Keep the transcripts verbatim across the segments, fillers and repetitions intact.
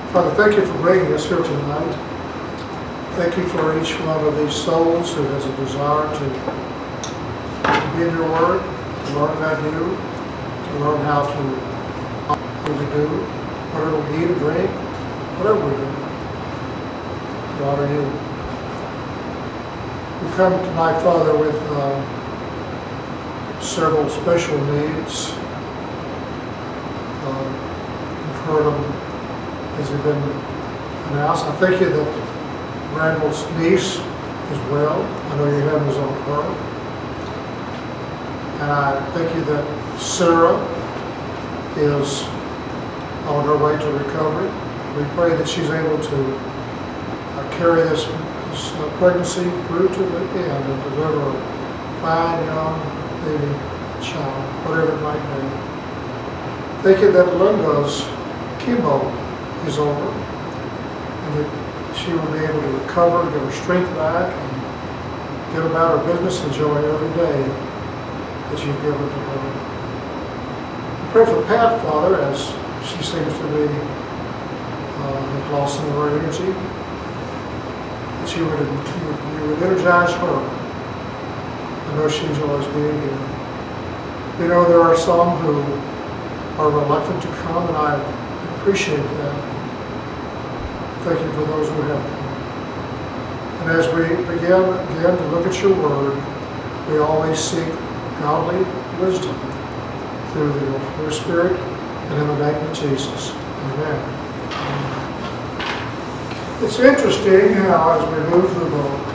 Father, thank you for bringing us here tonight. Thank you for each one of these souls who has a desire to, to be in your word, to learn about you, to learn how to what we do, whatever we eat or drink, whatever we do, to honor you. We come tonight, Father, with uh, several special needs. Uh, you've heard them as they've been announced. I thank you that Randall's niece is well. I know your hand was on her. And I thank you that Sarah is on her way to recovery. We pray that she's able to uh, carry this, this uh, pregnancy through to the end and deliver a fine young baby child, whatever it might be. Thank you that Linda's chemo is over and that she will be able to recover, get her strength back, and get about her business and joy every day that you've given to her. I pray for Pat, Father, as she seems to be uh, lost some of her energy, that you would, you would, you would energize her. I know she enjoys being here. We know there are some who are reluctant to come, and I appreciate that. Thank you for those who have come. And as we begin again to look at your word, we always seek godly wisdom through the Holy Spirit and in the name of Jesus. Amen. It's interesting how as we move through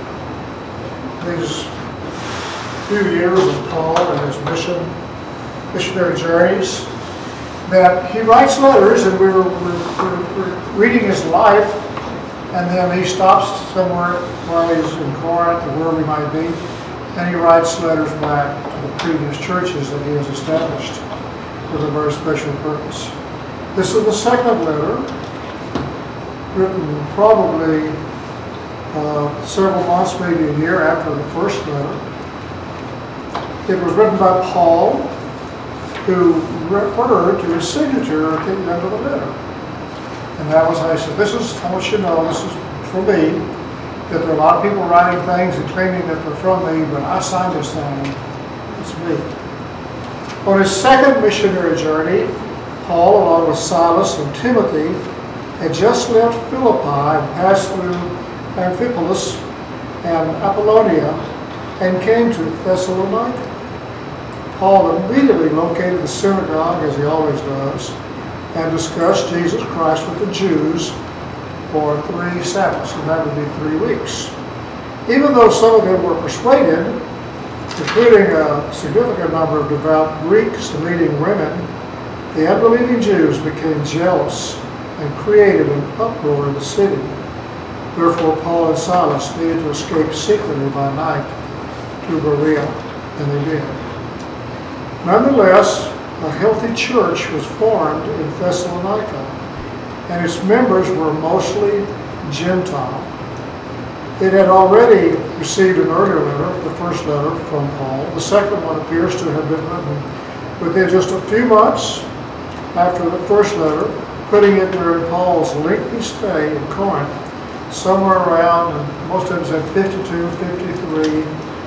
the, these few years of Paul and his mission, missionary journeys, that he writes letters, and we're, we're, we're reading his life, and then he stops somewhere while he's in Corinth or wherever he might be, and he writes letters back to the previous churches that he has established with a very special purpose. This is the second letter, written probably uh, several months, maybe a year after the first letter. It was written by Paul, who referred to his signature at the end of the letter. And that was how he said, this is, I want you to know, this is for me, that there are a lot of people writing things and claiming that they're from me, but I signed this thing, it's me. On his second missionary journey, Paul, along with Silas and Timothy, had just left Philippi and passed through Amphipolis and Apollonia and came to Thessalonica. Paul immediately located the synagogue, as he always does, and discussed Jesus Christ with the Jews for three Sabbaths, and that would be three weeks. Even though some of them were persuaded, including a significant number of devout Greeks and leading women, the unbelieving Jews became jealous and created an uproar in the city. Therefore, Paul and Silas needed to escape secretly by night to Berea, and they did. Nonetheless, a healthy church was formed in Thessalonica, and its members were mostly Gentile. It had already received an earlier letter, the first letter from Paul. The second one appears to have been written within just a few months after the first letter, putting it during Paul's lengthy stay in Corinth, somewhere around, most of them said fifty-two, fifty-three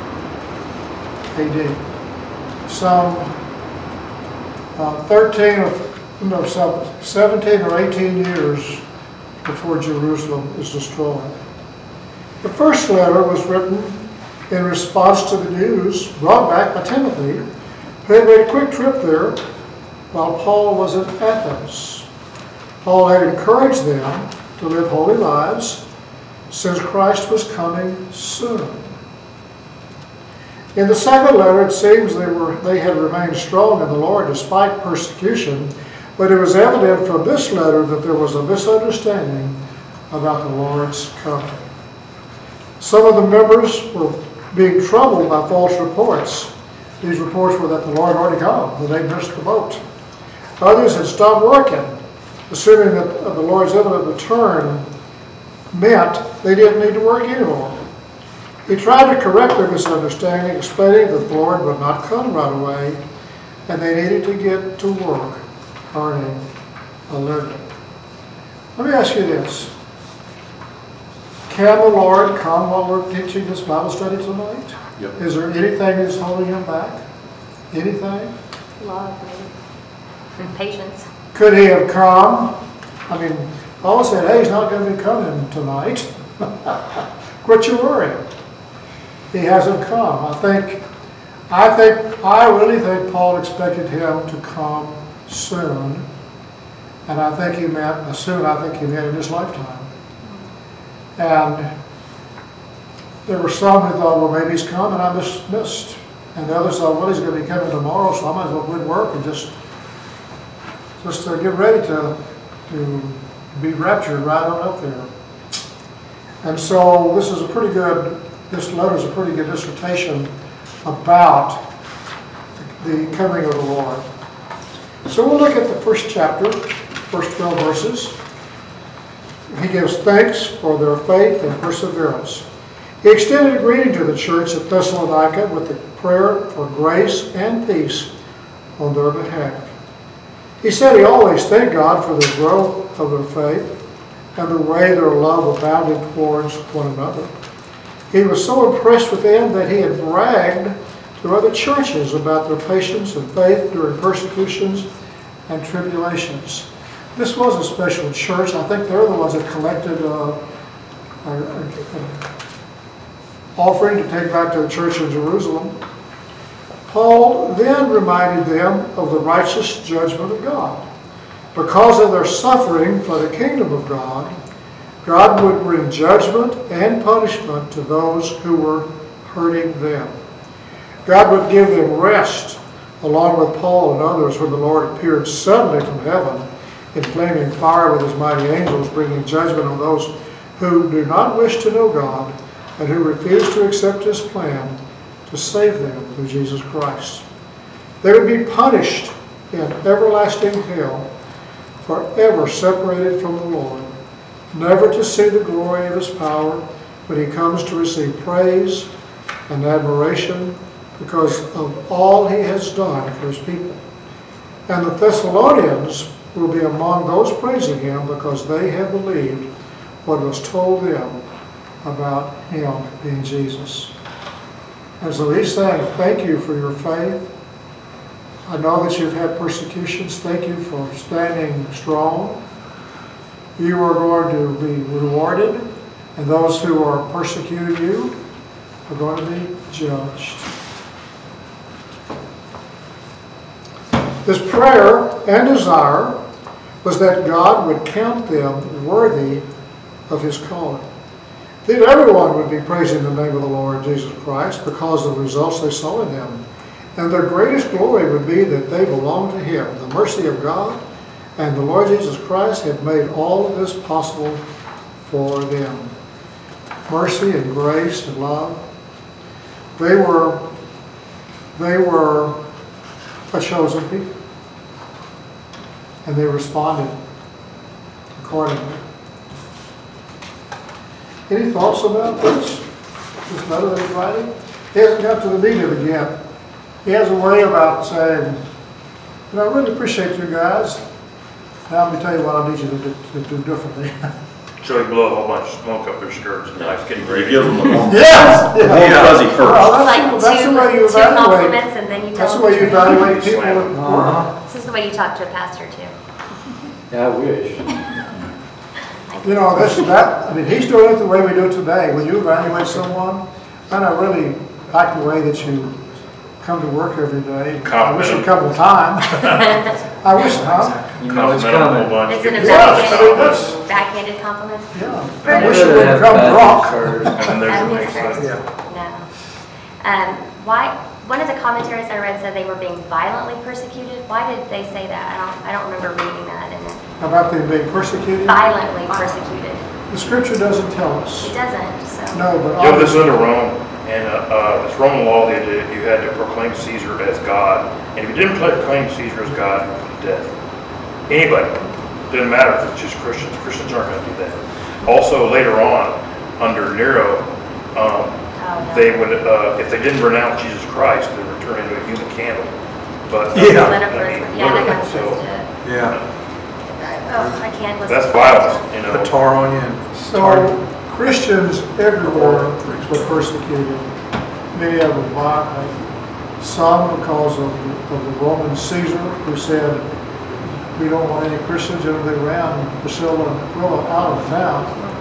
A D. Some uh, thirteen or no, some seventeen or eighteen years before Jerusalem is destroyed. The first letter was written in response to the news brought back by Timothy, who had made a quick trip there while Paul was in Athens. Paul had encouraged them to live holy lives since Christ was coming soon. In the second letter, it seems they were they had remained strong in the Lord despite persecution, but it was evident from this letter that there was a misunderstanding about the Lord's coming. Some of the members were being troubled by false reports. These reports were that the Lord had already come, that they missed the boat. Others had stopped working, assuming that the Lord's imminent return meant they didn't need to work anymore. He tried to correct their misunderstanding, explaining that the Lord would not come right away, and they needed to get to work earning a living. Let me ask you this. Can the Lord come while we're teaching this Bible study tonight? Yep. Is there anything that's holding him back? Anything? Love, maybe. And patience. Could he have come? I mean, Paul said, hey, he's not going to be coming tonight. Quit your worrying. He hasn't come. I think, I think, I really think Paul expected him to come soon. And I think he meant, soon I think he meant in his lifetime. And there were some who thought, well, maybe he's coming, I just missed. And the others thought, well, he's going to be coming tomorrow, so I might as well quit work and just, just to get ready to, to be raptured right on up there. And so this is a pretty good, this letter is a pretty good dissertation about the coming of the Lord. So we'll look at the first chapter, first twelve verses. He gives thanks for their faith and perseverance. He extended a greeting to the church at Thessalonica with a prayer for grace and peace on their behalf. He said he always thanked God for the growth of their faith and the way their love abounded towards one another. He was so impressed with them that he had bragged to other churches about their patience and faith during persecutions and tribulations. This was a special church. I think they're the ones that collected uh, an offering to take back to the church in Jerusalem. Paul then reminded them of the righteous judgment of God. Because of their suffering for the kingdom of God, God would bring judgment and punishment to those who were hurting them. God would give them rest, along with Paul and others, when the Lord appeared suddenly from heaven in flaming fire with his mighty angels, bringing judgment on those who do not wish to know God and who refuse to accept his plan to save them through Jesus Christ. They would be punished in everlasting hell, forever separated from the Lord, never to see the glory of his power when he comes to receive praise and admiration because of all he has done for his people. And the Thessalonians will be among those praising him because they have believed what was told them about him being Jesus. And so he's saying, thank you for your faith. I know that you've had persecutions. Thank you for standing strong. You are going to be rewarded, and those who are persecuting you are going to be judged. His prayer and desire was that God would count them worthy of his calling. That everyone would be praising the name of the Lord Jesus Christ because of the results they saw in him. And their greatest glory would be that they belong to him. The mercy of God and the Lord Jesus Christ had made all of this possible for them. Mercy and grace and love. They were, they were a chosen people. And they responded accordingly. Any thoughts about this? This letter that he's writing? He hasn't got to the meat of it yet. He has a way about saying, you know, I really appreciate you guys. Now let me tell you what I need you to do, to do differently. So he blew a whole bunch of smoke up their skirts and nice getting ready. You give them the warm, Yes! the warm fuzzy first. Well, that's, Like the, that's two, the way you two evaluate. compliments and then you tell That's the them way you the truth. evaluate people at work. Uh-huh. This is the way you talk to a pastor too. Yeah, I wish. You know, this that I mean, he's doing it the way we do it today. When you evaluate someone, and I really like the way that you come to work every day. I wish you'd come on time. I wish, huh? You know it's Compliment them a whole coming. bunch. It's an Give Yes, I mean, them that's- a Backhanded compliments? Yeah. I wish you wouldn't come Bad drunk. first. And then there's That the makes next sense. thing. Yeah. No. Um, why, one of the commentaries I read said they were being violently persecuted. Why did they say that? I don't, I don't remember reading that in it. About them being persecuted. Violently persecuted. The scripture doesn't tell us. It doesn't, so. No, but You know, this is obviously, under Rome, and uh, uh, this Roman law, they did, you had to proclaim Caesar as God. And if you didn't proclaim Caesar as God, you were put to death. Anybody. Doesn't matter if it's just Christians. Christians aren't going to do that. Also, later on, under Nero, um, Oh, no. they would, uh, if they didn't renounce Jesus Christ, they would turn into a human candle. But Yeah. I Lenniferous, mean, yeah, literally, Lenniferous so, did. Yeah. Oh, I can't listen. That's violence, you know. Put tar on you and So Christians everywhere were persecuted. Many of them violently. Some because of the, of the Roman Caesar, who said, we don't want any Christians anywhere around Priscilla and Aquila out of town.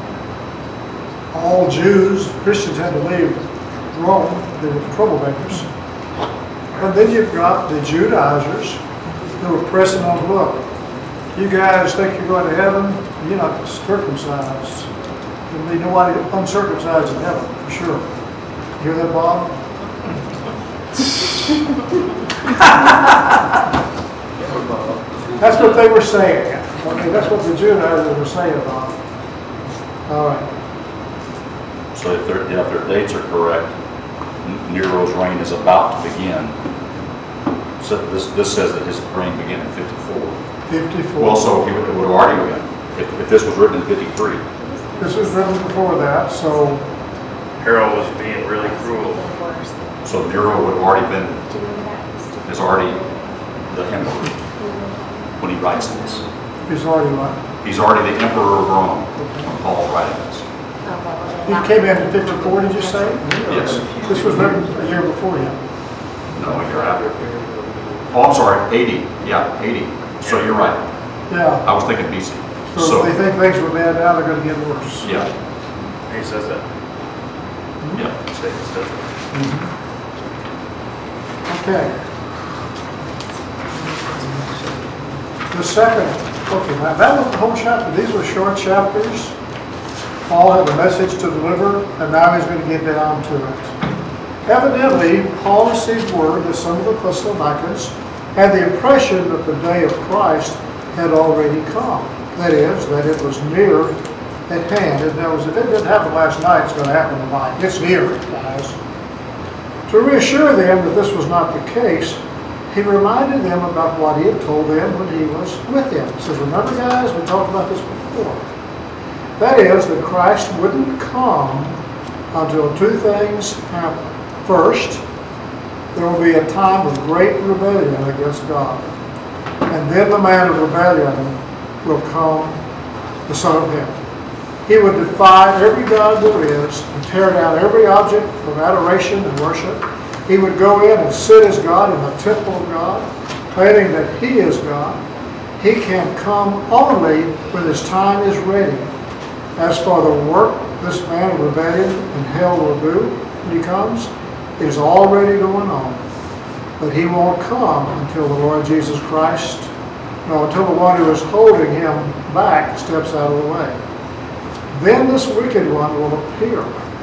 All Jews, Christians had to leave Rome. They were troublemakers. And then you've got the Judaizers who are pressing on, look, you guys think you're going to heaven, you're not circumcised. There'll be nobody uncircumcised in heaven, for sure. You hear that, Bob? That's what they were saying. Okay, that's what the Judaizers were saying, Bob. All right. So if their, yeah, if their dates are correct, Nero's reign is about to begin. So this, this says that his reign began in fifty-four. fifty-four. Well, so he would, it would have already begun, if, if this was written in fifty-three. This was written before that, so Harold was being really cruel. So Nero would have already been, is already the emperor when he writes this. he's already right. He's already the emperor of Rome when Paul's writing this. He came in in fifty-four, did you say? Yes. This was written a year before him. No, you're after. Oh, I'm sorry, eighty. Yeah, eighty. So you're right. Yeah. I was thinking B C. So So, if they think things were bad now, they're going to get worse. yeah, He says that. yeah. He says that. Okay. The second, okay, now that was the whole chapter. These were short chapters. Paul had a message to deliver, and now he's going to get down to it. Evidently, Paul received word that some of the Thessalonians had the impression that the day of Christ had already come. That is, that it was near at hand. In other words, if it didn't happen last night, it's going to happen tonight. It's near, guys. To reassure them that this was not the case, he reminded them about what he had told them when he was with them. He says, remember guys, we talked about this before. That is, that Christ wouldn't come until two things happen. First, there will be a time of great rebellion against God. And then the man of rebellion will come, the Son of Heaven. He would defy every god there is and tear down every object of adoration and worship. He would go in and sit as God in the temple of God, claiming that he is God. He can come only when his time is ready. As for the work this man of rebellion and hell will do when he comes, it is already going on. But he won't come until the Lord Jesus Christ, no, until the one who is holding him back steps out of the way. Then this wicked one will appear,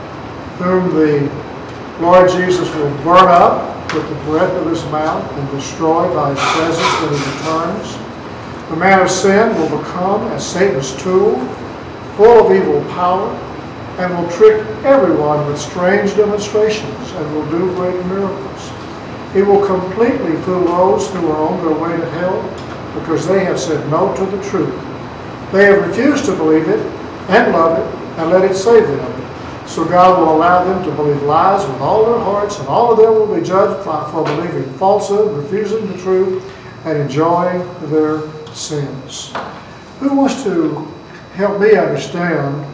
whom the Lord Jesus will burn up with the breath of his mouth and destroy by his presence when he returns. The man of sin will become as Satan's tool, full of evil power, and will trick everyone with strange demonstrations and will do great miracles. He will completely fool those who are on their way to hell because they have said no to the truth. They have refused to believe it and love it and let it save them. So God will allow them to believe lies with all their hearts, and all of them will be judged for believing falsehood, refusing the truth, and enjoying their sins. Who wants to help me understand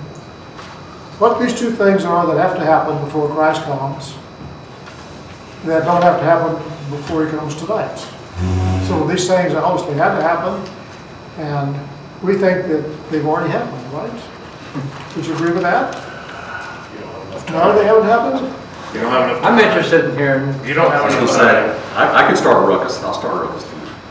what these two things are that have to happen before Christ comes, that don't have to happen before he comes tonight? So these things obviously had to happen, and we think that they've already happened, right? Would you agree with that? You don't have enough No, time. they haven't happened? You don't have enough time. I'm interested in hearing. You don't have I was enough gonna time. say, I, I could start a ruckus. I'll start a ruckus.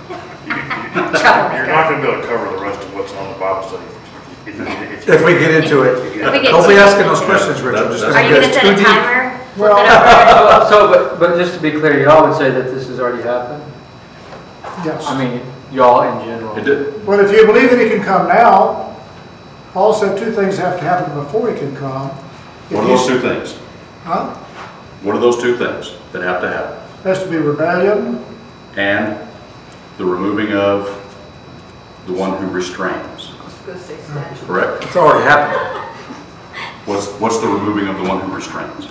You're not going to be able to cover the rest of what's on the Bible study. If you- if you- If we get into it. If we get Don't be to- asking those questions, Richard. Just Are Are you gonna going to get set too a deep. timer? Flip Well- it over? So, but, but just to be clear, y'all would say that this has already happened? Yes. I mean, y'all in general. It did. Well, if you believe that he can come now, Paul said two things have to happen before he can come. If What are those he's- two things? Huh? What are those two things that have to happen? Has to be rebellion. And the removing of the one who restrains. Correct? It's already happened. What's, what's the removing of the one who restrains?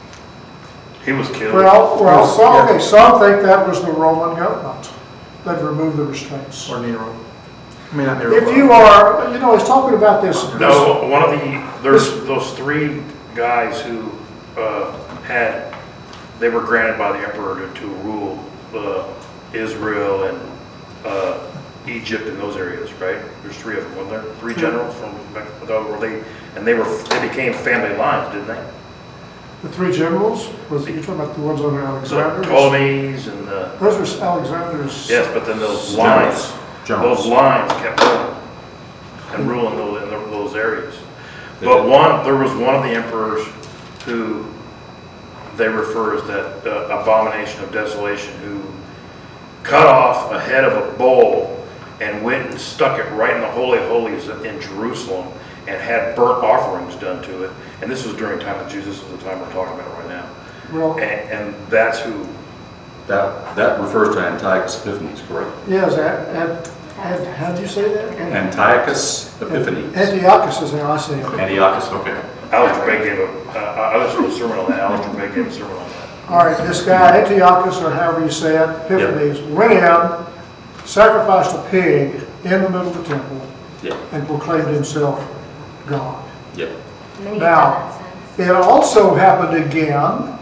He was killed. Well, well, some, Yeah. okay, some think that was the Roman government that removed the restraints. Or Nero. I mean, not Nero. If you are, you know, he's talking about this. No, one of the, there's those three guys who uh, had, they were granted by the emperor to, to rule uh, Israel and uh, Egypt and those areas, right? There's three of them, weren't there? Three generals from back, were they, and they were, they became family lines, didn't they? The three generals, was you talking about the ones under The Alexander? Ptolemies and the, Those were Alexander's. yes, but then those lines, Generals. those lines kept ruling and ruling those, in those areas. But one, there was one of the emperors who they refer as that uh, abomination of desolation, who cut off a head of a bull and went and stuck it right in the Holy of Holies in Jerusalem and had burnt offerings done to it. And this was during the time of Jesus, this is the time we're talking about right now. Well, And, and that's who, That, that refers to Antiochus Epiphanes, correct? yes, at, at, at, how'd you say that? Antiochus Epiphanes. Antiochus is how I say it. Antiochus, okay. Alistair Begg gave a, uh, I listened to a sermon on that, Alistair Begg gave a sermon on that. All right, this guy, Antiochus, or however you say it, Epiphanes, went in, sacrificed a pig in the middle of the temple, Yeah, and proclaimed himself God. yeah. Many have Now, done that since. It also happened again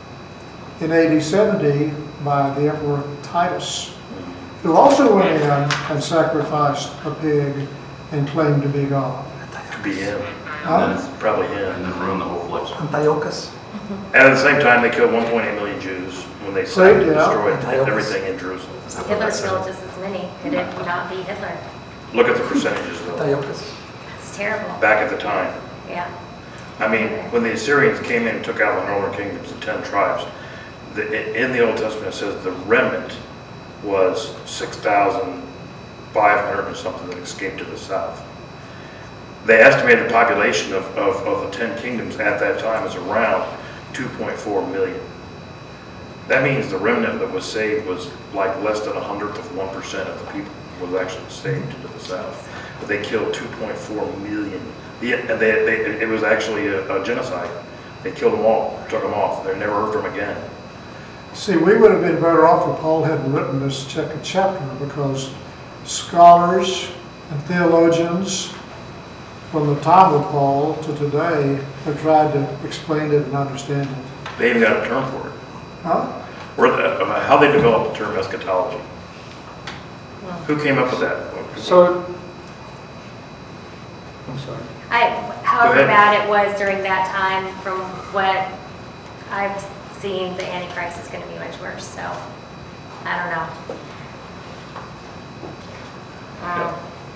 in A D seventy by the Emperor Titus, who also went in and sacrificed a pig and claimed to be God. Could be him, Huh? probably And him. then ruin the whole place. Antiochus. And at the same time, they killed one point eight million Jews when they sacked and Yeah. destroyed everything in Jerusalem. Hitler killed just as many. Could it not be Hitler? Look at the percentages though, Antiochus. It's terrible. back at the time. Yeah. I mean, when the Assyrians came in and took out the northern kingdoms, the ten tribes, the, in the Old Testament it says the remnant was six thousand five hundred or something that escaped to the south. They estimated the population of, of, of the ten kingdoms at that time was around two point four million. That means the remnant that was saved was like less than a hundredth of one percent of the people was actually saved to the south. But they killed two point four million. Yeah, and they, they, it was actually a, a genocide. They killed them all, took them off. They never heard from them again. See, we would have been better off if Paul hadn't written this second chapter, because scholars and theologians from the time of Paul to today have tried to explain it and understand it. They even got a term for it. Huh? Where the, uh, how they developed the term eschatology. Who came up with that? So, I'm sorry. I, however ahead. bad it was during that time, from what I've seen, the Antichrist is going to be much worse. So, I don't know. Um,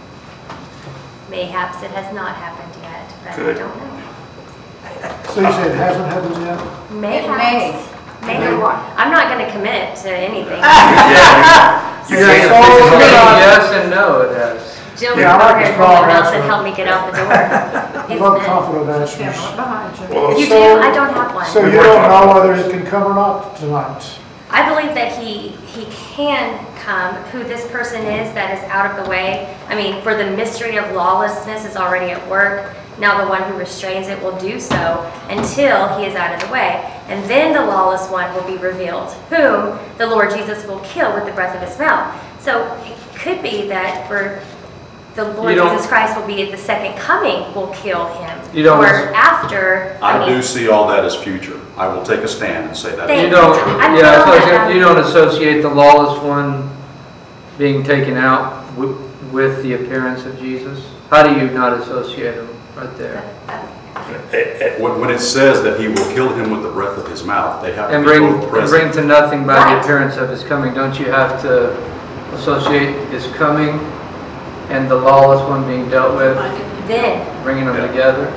mayhaps it has not happened yet, but Could. I don't know. So you said it hasn't happened yet? Mayhaps. Maybe. I'm not going to commit to anything. Yeah, you, you Yeah, can't. so- Yes and no, it has. Jill Yeah, I like the Berger strong will help answer. and help me get out the door. I He's love been- confident answers. Well, You do? So- I don't have one. So you don't know whether it can come or not tonight? I believe that he he can come, who this person is that is out of the way. I mean, for the mystery of lawlessness is already at work. Now the one who restrains it will do so until he is out of the way. And then the lawless one will be revealed, whom the Lord Jesus will kill with the breath of his mouth. So it could be that for the Lord You don't- Jesus Christ will be at the second coming will kill him. You don't- Or after. I mean, do see all that as future. I will take a stand and say that. Thank You is don't, future. I yeah, know so that, um, you don't associate the lawless one being taken out wi- with the appearance of Jesus? How do you not associate him right there? eh, eh, When, when it says that he will kill him with the breath of his mouth, they have to And be bring, both and present. bring to nothing by the Right. appearance of his coming. Don't you have to associate his coming and the lawless one being dealt with, Then, bringing them Yeah. together?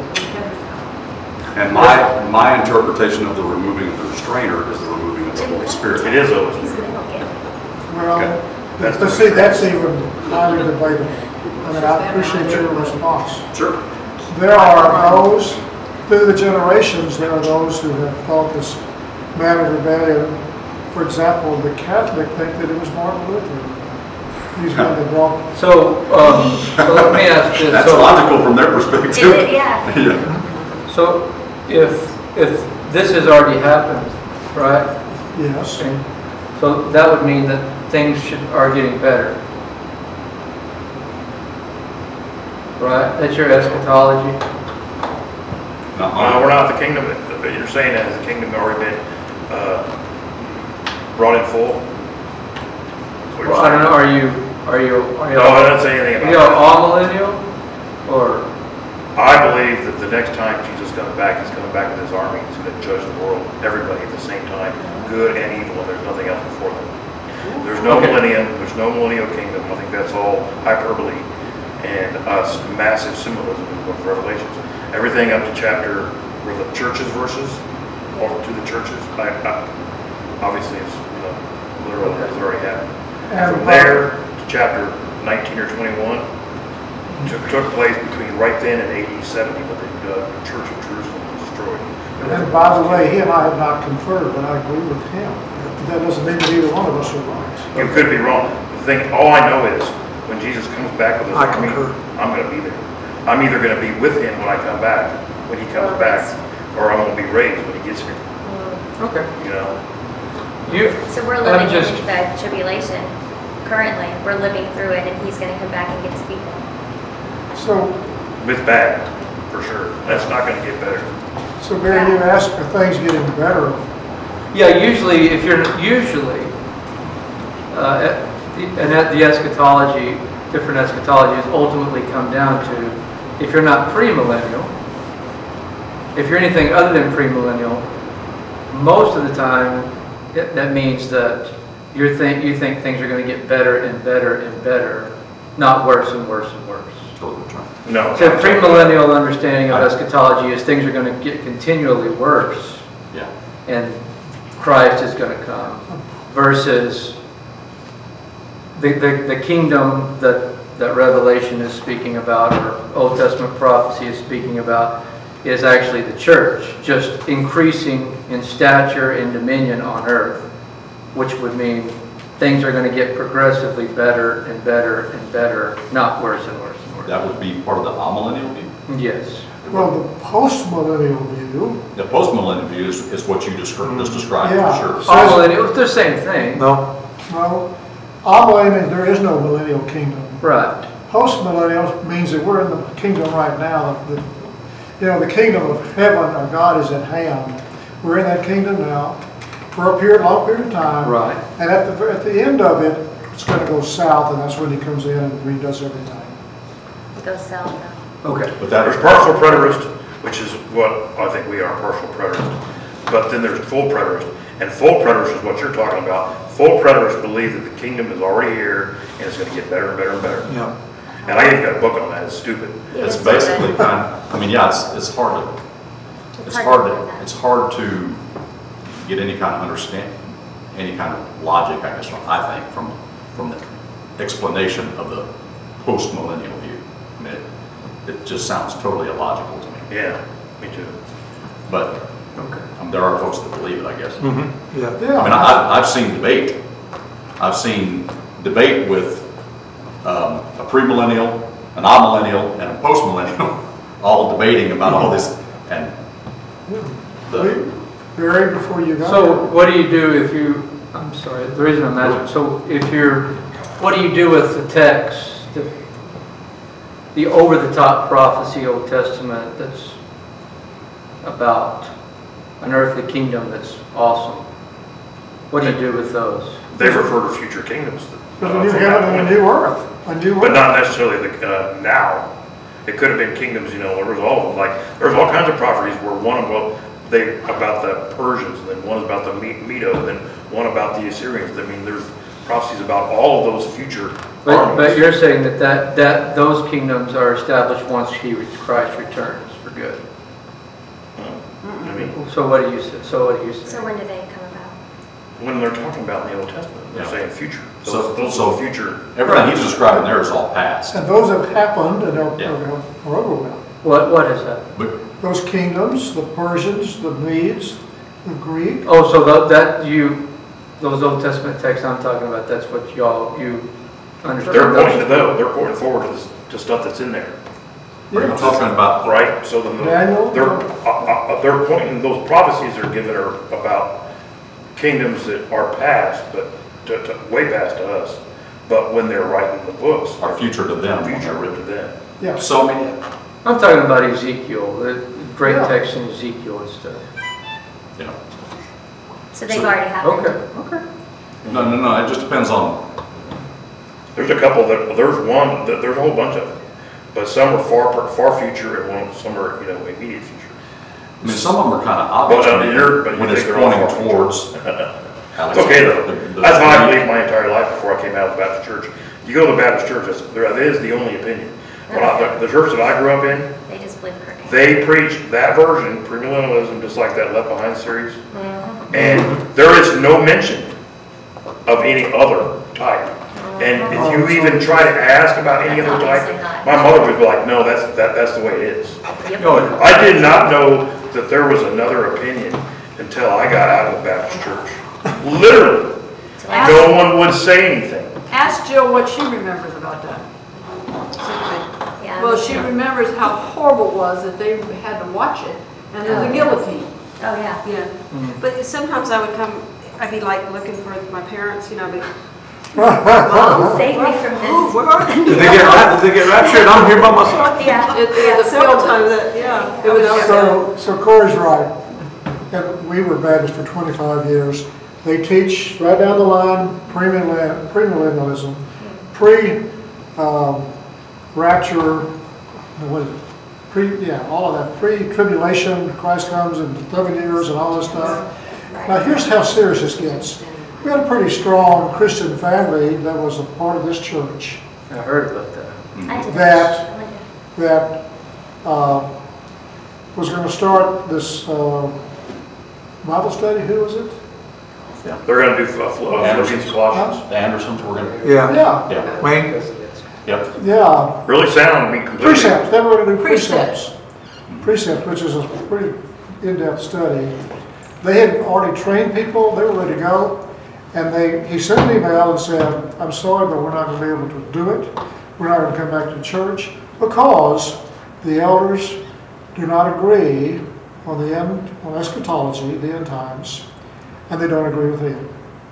And my, my interpretation of the removing of the restrainer is the removing of the Holy Spirit. it is always. he's going to get Well, Okay. That's but the- see, that's even highly debatable. I mean, I appreciate your response. Sure. There are those, through the generations, there are those who have thought this man of rebellion, for example, the Catholic think that it was Martin Luther. He's been the wrong. So, um, so let me ask this. That's So- logical from their Is perspective. it? Yeah. Yeah. So if, if this has already happened, right? Yes. Okay. So that would mean that things should, are getting better. Right, that's your eschatology. Uh, we're not the kingdom, but you're saying that the kingdom already been, uh, brought in full? That's what you're Well, I don't saying. know, are you, are you, are you? No, I didn't say anything Are you about that. all millennial? Or, I believe that the next time Jesus comes back, he's coming back with his army, he's gonna judge the world, everybody at the same time, good and evil, and there's nothing else before them. There's no Okay. millennium, there's no millennial kingdom, I think that's all hyperbole and uh, massive symbolism in the book of Revelations. Everything up to chapter where the churches verses, or to the churches, I, I, obviously it's, you know, literally has already happened. And From there to chapter nineteen or twenty-one, took, took place between right then and A D seventy, when the uh, church of Jerusalem was destroyed. And by the way, he and I have not conferred, but I agree with him. That doesn't mean that either one of us are right. You could be wrong. The thing, all I know is, when Jesus comes back with his I army, concur. I'm gonna be there. I'm either gonna be with him when I come back, when he comes Or back, raised. or I'm gonna be raised when he gets here, okay. you know? You, So we're I'm living just, in the tribulation currently. We're living through it and he's gonna come back and get his people. So, It's bad, for sure. That's not gonna get better. so Barry, you asked, are things getting better? yeah, usually, if you're, usually, uh, at the- and at the eschatology, different eschatologies ultimately come down to, if you're not premillennial, if you're anything other than premillennial, most of the time, it- that means that you think, you think things are going to get better and better and better, not worse and worse and worse. Totally right. No. So premillennial understanding of eschatology is things are going to get continually worse Yeah. and Christ is going to come, versus the, the, the kingdom that, that Revelation is speaking about, or Old Testament prophecy is speaking about, is actually the church, just increasing in stature and dominion on earth, which would mean things are going to get progressively better and better and better, not worse and worse and worse. That would be part of the amillennial view. Yes. Well, the post-millennial view, The postmillennial view is, is what you descri- just described, Yeah. for sure. All millennial, it's the same thing. No, well, amillennial, there is no millennial kingdom. Right. Post-millennial means that we're in the kingdom right now. The, you know, the kingdom of heaven, or God, is at hand. We're in that kingdom now for a period, long period of time. Right. And at the, at the end of it, it's going to go south, and that's when he comes in and redoes everything. It goes south now. Okay. But that There's partial preterist, which is what I think we are, partial preterist. But then there's full preterist. And full preterist is what you're talking about. Full preterists believe that the kingdom is already here and it's going to get better and better and better. yeah. And I even got a book on that. It's stupid. Yeah, it's so good. basically kind of, I mean, yeah, it's, it's hard to, it's hard to do to, that. it's hard to get any kind of understanding, any kind of logic, I guess, I think, from, from the explanation of the post-millennial view. I mean, it, it just sounds totally illogical to me. Yeah, me too. But Okay. um, there are folks that believe it, I guess. Mm-hmm, yeah. I mean, Yeah, I, I've seen debate. I've seen debate with um, a premillennial, an amillennial, and a postmillennial, all debating about all this. And the, Barry, before you got So there. what do you do if you, I'm sorry, the reason I'm asking, so if you're, what do you do with the text, the, the over-the-top prophecy Old Testament that's about an earthly kingdom that's awesome? What do you do with those? They refer to future kingdoms. There's uh, a new from heaven that and a point. new earth, a new But earth. not necessarily the, uh, now. It could have been kingdoms, you know, there was all of them. Like, there's all kinds of prophecies where one, well, they, about the Persians, and then one is about the Me- Medo, and then one about the Assyrians. I mean, there's prophecies about all of those future But, but armies. you're saying that, that, that those kingdoms are established once he, Christ returns for good. I mean, So what do you say, so what do you say? So when do they come about? when they're talking about in the Old Testament, they're Yeah. saying future. So- Those, those so- are future. everything he's describing there is all past. And those have happened and are, Yeah. are over with. What, what is that? But Those kingdoms, the Persians, the Medes, the Greek, Oh, so tho- that you, those Old Testament texts I'm talking about, that's what y'all, you understand? They're those? pointing to those, they're pointing forward to this, to stuff that's in there, are you talking about, right? So then, Daniel? the- they're, uh, uh, they're pointing, those prophecies are given are about kingdoms that are past, but to, to, way past to us. But when they're writing the books, our future to them when future they're written written? to them. Yeah. So, I'm talking about Ezekiel, the great Yeah. text in Ezekiel and stuff. you know, So they've So- already happened. Okay, okay. no, no, no, it just depends on, There's a couple that, there's one, that- there's a whole bunch of them. But some are far, far future and one, some are, you know, immediate future. I mean, some of them are kind of obvious Well, to no, me you're- but you when it's think they're all pointing far towards. It's okay though. That's how I believed my entire life before I came out of the Baptist church. You go to the Baptist church, that's, that is the only opinion. When I, the, the church that I grew up in, They just believe crooked. they preach that version, premillennialism, just like that Left Behind series. Mhm. And there is no mention of any other type. And if you even try to ask about any other type, my mother would be like, no, that's, that, that's the way it is. Yep. Oh, I did not know that there was another opinion until I got out of the Baptist church. Literally, So I- no one would say anything. Ask Jill what she remembers about that. Yeah. Well, she remembers how horrible it was that they had to watch it, and there's a guillotine. Oh, yeah. Yeah, but sometimes I would come, I'd be like looking for my parents, you know, but Mom, save me from Ooh, this. where are they? Did they get, ra- did they get raptured? I'm here by myself. Yeah. It yeah, was a several film. times that, yeah. It was, So, so Corey's right. And we were Baptist for twenty-five years. They teach right down the line premillennial- premillennialism, pre, um, rapture, what is it? Pre, yeah, all of that, pre-tribulation, Christ comes in seven years and all this stuff. Now, here's how serious this gets. We had a pretty strong Christian family that was a part of this church I heard about that. I did That- that uh, was going to start this uh, Bible study. Who was it? They're gonna do uh, Phil- uh, Philippians, Colossians. The Andersons were gonna, Yeah. Yeah, yeah, Wayne? yep. yeah. Really sound, to be completely. Precepts, they were going to do Precepts. precepts. Precepts, which is a pretty in-depth study. They had already trained people, they were ready to go, and they, he sent an email and said, I'm sorry, but we're not going to be able to do it. We're not going to come back to church because the elders do not agree on the end, on eschatology, the end times, and they don't agree with him.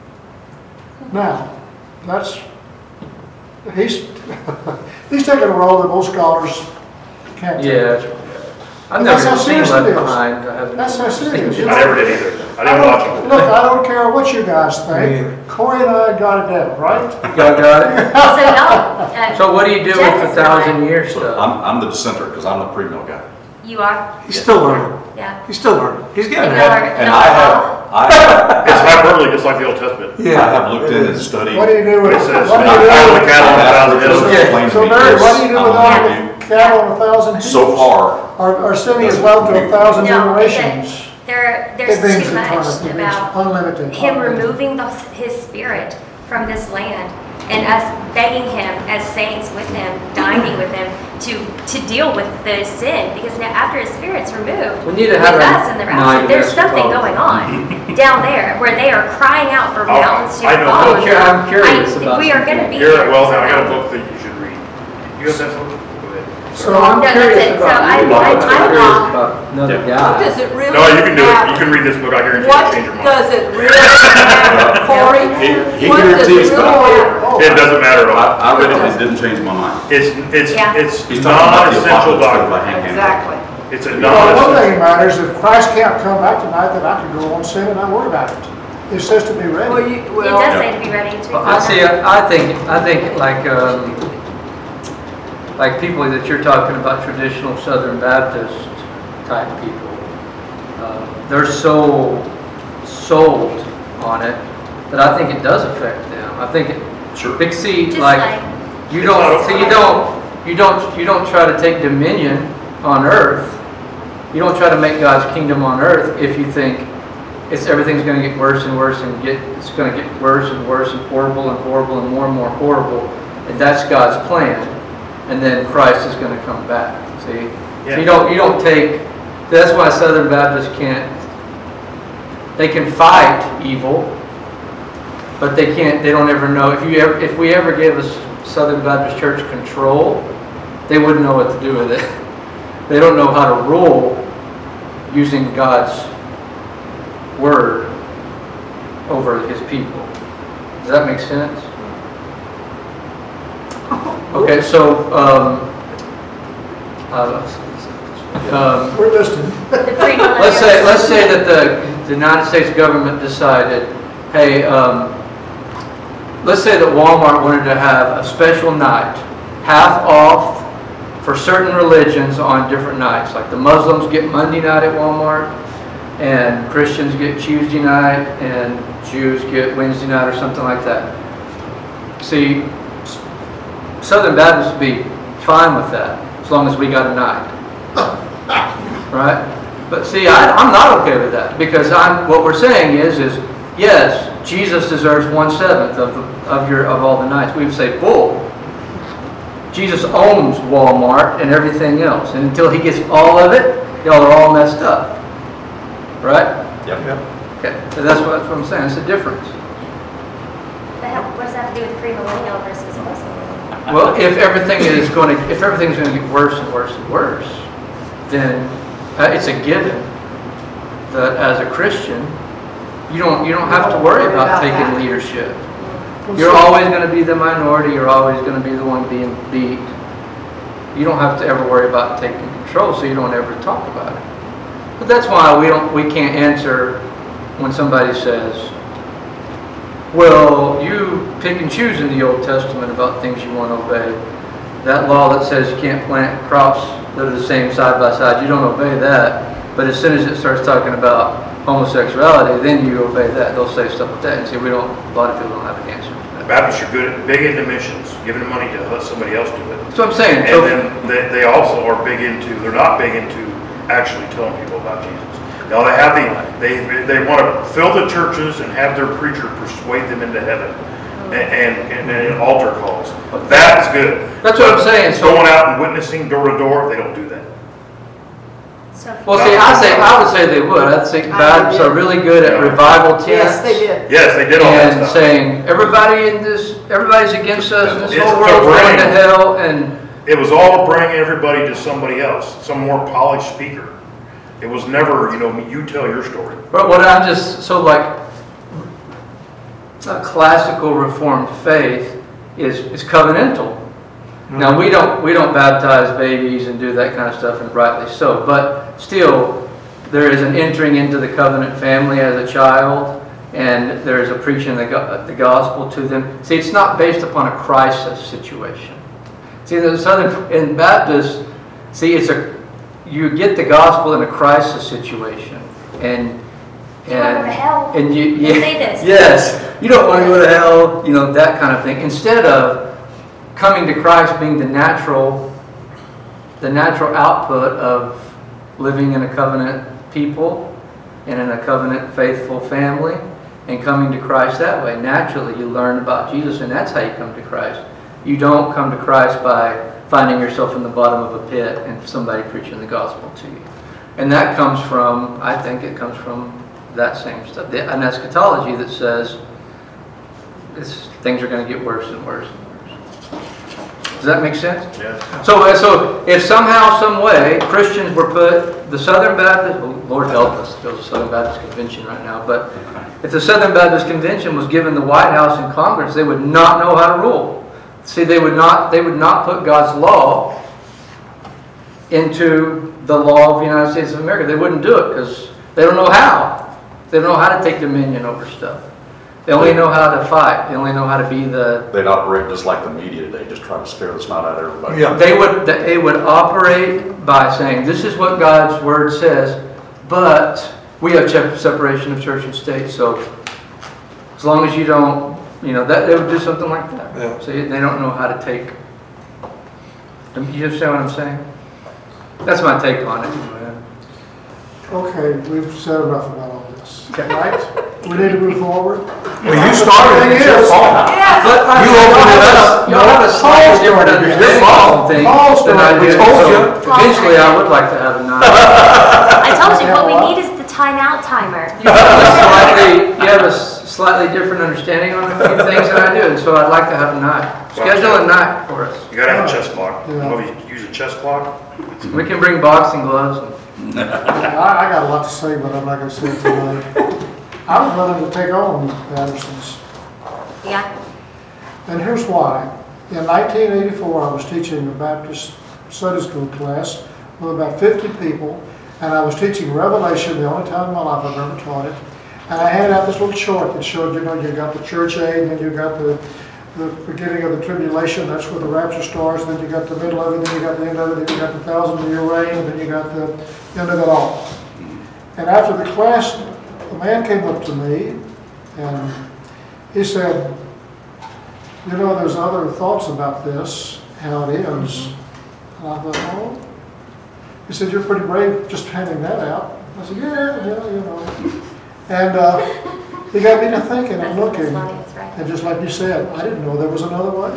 Now, that's, he's, he's taking a role that most scholars can't take. Yeah. I've That's never how seen serious it Left is. Behind. I haven't That's how seen serious it. it I never did either. I I didn't watch don't, them. look, I don't care what you guys Me think. either. Corey and I got it down, right? Y'all got it? So y'all, uh, So what do you do Jeff with is the thousand not- year So stuff? I'm, I'm the dissenter because I'm the pre-mill guy. you are, He's still learning. yeah. He's still learning. He's And getting y'all there. are- And y'all I are- have, I have, It's hyperbole, just like the Old Testament. Yeah. I have looked it in and is. studied. What do you do with, It what do says, you "Out of the do? cattle on a thousand hills." Explain to So me Mary, what do you do this. with I'm all gonna the cattle on a thousand hills? So far, Our, our city is loved to a thousand No, generations. There, It there's means too much eternity, it means about unlimited. him unlimited. removing the, his spirit from this land and us begging him as saints with him, dining with him to to deal with the sin because now after his spirit's removed We need to with have a us in the rapture, nine there's years something ago. going on down there where they are crying out for Oh, mountains to I know. fall. I'm cur- I'm curious I- about We are going to something. be Here, there well, now I got a somehow. book that you should read. You got that book? Go ahead. So I'm No, that's curious it. So about I- you. I- I'm I'm curious wrong. about another Yeah. guy. Does it really No, you can do it. matter? You can read this book. I guarantee What it'll change your mind. does it really matter, Corey? he, he What does guarantees, it but really I, matter? It doesn't matter at I, all. I read it, it didn't change my mind. It's, it's, Yeah. it's He's talking about the non-essential apocalypse by doctrine. Hank Hansen. Exactly. It's a Well, one thing non-essential. that matters, if Christ can't come back tonight, then I can go on sin and not worry about it. It says to be Well, ready. you, It well, does say to be ready to. Well, I see, I I think, I think like, um, like people that you're talking about, traditional Southern Baptist type people, uh, they're so sold on it that I think it does affect them. I think it, Sure. big C, Just like, like, you It's don't, not so you don't, you don't, you don't try to take dominion on earth. You don't try to make God's kingdom on earth if you think it's, everything's gonna get worse and worse and get, it's gonna get worse and worse and horrible and horrible and more and more horrible. And that's God's plan. And then Christ is gonna come back, see? So you don't, you don't take, that's why Southern Baptists can't, they can fight evil, but they can't, they don't ever know, if you ever, if we ever gave us Southern Baptist Church control, they wouldn't know what to do with it. They don't know how to rule using God's word over his people. Does that make sense? Okay, so, um, uh, um, We're listening. The premillennial. let's say, let's say that the, the United States government decided, hey, um, let's say that Walmart wanted to have a special night, half off for certain religions on different nights. Like the Muslims get Monday night at Walmart, and Christians get Tuesday night, and Jews get Wednesday night or something like that. See, Southern Baptists would be fine with that, as long as we got a night. Right? But see, I, I'm not okay with that, because I'm, what we're saying is, is yes, Jesus deserves one-seventh of, the, of, your, of all the nights. We would say, bull. Jesus owns Walmart and everything else, and until he gets all of it, y'all are all messed up. Right? Yep. Okay, so that's what, that's what I'm saying. It's a difference. But how- What does that have to do with premillennial versus postmillennial? Well, if everything is going to, if everything's going to get worse and worse and worse, then uh, it's a given that as a Christian, you don't you don't have to worry Worry about about taking that. leadership. You're always going to be the minority. You're always going to be the one being beat. You don't have to ever worry about taking control, so you don't ever talk about it. But that's why we don't we can't answer when somebody says, well, you pick and choose in the Old Testament about things you want to obey. That law that says you can't plant crops that are the same side by side, you don't obey that. But as soon as it starts talking about homosexuality, then you obey that. They'll say stuff like that. And see, we don't, a lot of people don't have an answer to that. Baptists are good at, big into missions, giving money to let somebody else do it. That's what I'm saying. And So, then they, they also are big into, they're not big into actually telling people about Jesus. Now they have the, they, they want to fill the churches and have their preacher persuade them into heaven and, and, and altar calls. That is good. That's what I'm saying. So- Going out and witnessing door to door, they don't do that. So if well, you- see, I say I would say they would. I think I Baptists did. are really good at Yeah. revival tents. Yes, they did. Yes, they did all that And stuff. saying everybody in this, everybody's against us, and this It's whole the world's going to brain. hell, and It was all to bring everybody to somebody else, some more polished speaker. It was never, you know, you tell your story. but what I'm just so like a classical Reformed faith is is covenantal. Now we don't we don't baptize babies and do that kind of stuff, and rightly so. But still, there is an entering into the covenant family as a child, and there is a preaching the go- the gospel to them. See, it's not based upon a crisis situation. See, the Southern in Baptist, see, it's a you get the gospel in a crisis situation, and You wanna go to hell? and you They yeah, say this. yes, you don't want to go to hell, you know, that kind of thing. Instead of coming to Christ being the natural, the natural output of living in a covenant people and in a covenant faithful family, and coming to Christ that way. Naturally, you learn about Jesus, and that's how you come to Christ. You don't come to Christ by finding yourself in the bottom of a pit and somebody preaching the gospel to you. And that comes from, I think it comes from that same stuff, the- an eschatology that says it's, things are going to get worse and worse and worse. Does that make sense? Yeah. So, so if somehow, some way, Christians were put, the Southern Baptist, oh, Lord help us, there's a Southern Baptist Convention right now, but if the Southern Baptist Convention was given the White House and Congress, they would not know how to rule. See, they would not, they would not put God's law into the law of the United States of America. They wouldn't do it because they don't know how. They don't know how to take dominion over stuff. They only know how to fight. They only know how to be the. They'd operate just like the media today, just try to scare the snot out of everybody. Yeah. They would they would operate by saying, this is what God's word says, but we have che- separation of church and state, so as long as you don't, you know, that they would do something like that. Yeah. So they don't know how to take. You understand what I'm saying? That's my take on it. Okay, we've said enough about all this, right? We need to move forward. Well, you started, it's your fault. But You opened it up. Y'all have a slightly different Paul started it. understanding of something Paul than I started it. do. We told So you. eventually, I would like to have a nine. I told you, what we need is the timeout timer. You have a slightly, you have a s- slightly different understanding on a few things than I do, and so I'd like to have a night. Schedule a night for us. You gotta have a chess clock. Yeah. Well, you use a chess clock. We can bring boxing gloves. I, I got a lot to say, but I'm not gonna say it tonight. I was willing to take on Patterson's, Yeah, and here's why. In nineteen eighty-four, I was teaching a Baptist Sunday school class with about fifty people, and I was teaching Revelation, the only time in my life I've ever taught it. And I handed out this little chart that showed, you know, you got the church age, and then you got the, the beginning of the tribulation, that's where the rapture starts, then you got the middle of it, then you got the end of it, then you got the thousand year reign, and then you got the end of it all. And after the class, a man came up to me, and he said, you know, there's other thoughts about this, how it is. And I thought, oh. He said, you're pretty brave just handing that out. I said, yeah, yeah, you know. And uh, he got me to thinking and looking. And just like you said, I didn't know there was another way.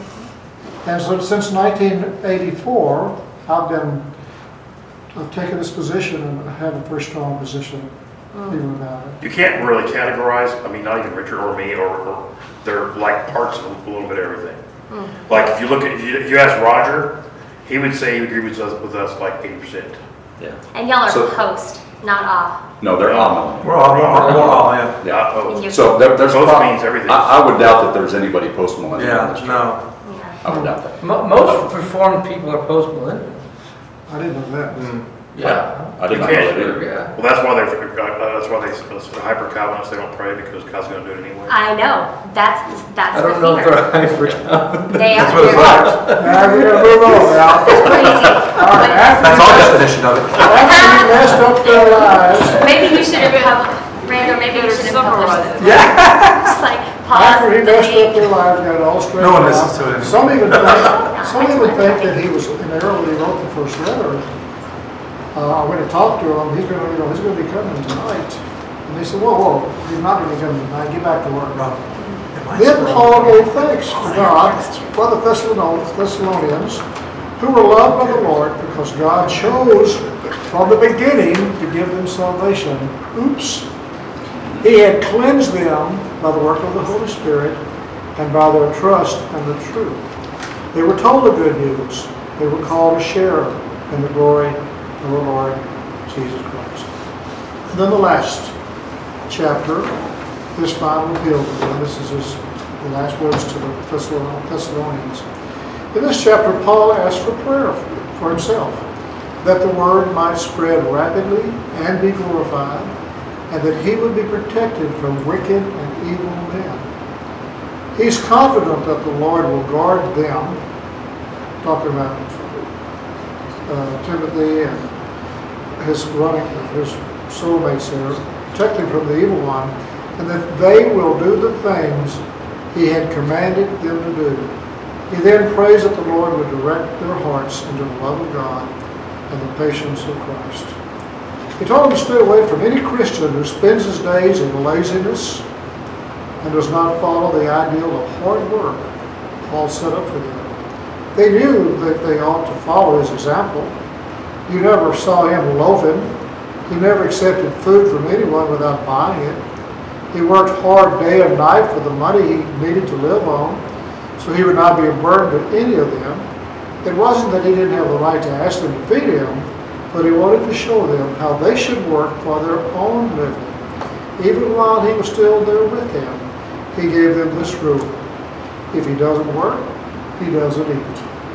And so since nineteen eighty-four, I've been, I've taken this position and I have a very strong position even about it. You can't really categorize, I mean, not even Richard or me, or, or they're like parts of a little bit of everything. Mm. Like if you look at, if you, if you ask Roger, he would say he would agree with us, with us like eighty percent. Yeah. And y'all are So- post, not ah. No, they're all. We're all, we're all, we're all, yeah. Yeah. Not post. So there, there's. Post prob- means everything. I, I would doubt that there's anybody post-millennial in Yeah, this church. no. Yeah. I would doubt that. Mo- Most reformed people are post-millennial. I didn't know that. Mm. Yeah. I did You not know can't- that either. Yeah. Well, that's why they, uh, that's why they, the hyper Calvinists, they don't pray because God's going to do it anyway. I know, that's, that's I the don't know if fear. they're hyper Calvinist. They are, That's what it's they're like. Now we're gonna move on now. crazy. All right, after That's he our messed- definition of it. After he messed up their lives, Maybe you should have published, Randall, maybe you should have Summarize published it. this. Yeah. Just like pause after he the messed up thing. their lives, got it all straightened No one out. listens to it anymore. Some even think, some even think that he was in error when he wrote the first letter. Uh, I went and talked to him, he's gonna, you know, he's gonna be coming tonight. And they said, whoa, whoa, he's not gonna be coming tonight, get back to work. Rob, it might Then be Paul wrong. gave thanks to God for the Thessalonians, Thessalonians, who were loved by the Lord because God chose from the beginning to give them salvation. Oops. He had cleansed them by the work of the Holy Spirit and by their trust in the truth. They were told the good news. They were called to share in the glory of our Lord Jesus Christ. And then the last chapter, this final appeal to them. This is his, the last words to the Thessalonians. In this chapter, Paul asks for prayer for himself, that the word might spread rapidly and be glorified, and that he would be protected from wicked and evil men. He's confident that the Lord will guard them, talking about uh, Timothy and his running, his soulmates there, protect them from the evil one, and that they will do the things he had commanded them to do. He then prays that the Lord would direct their hearts into the love of God and the patience of Christ. He told them to stay away from any Christian who spends his days in laziness and does not follow the ideal of hard work Paul set up for them. They knew that they ought to follow his example. You never saw him loafing. He never accepted food from anyone without buying it. He worked hard day and night for the money he needed to live on, so he would not be a burden to any of them. It wasn't that he didn't have the right to ask them to feed him, but he wanted to show them how they should work for their own living. Even while he was still there with them, he gave them this rule: if he doesn't work, he doesn't eat.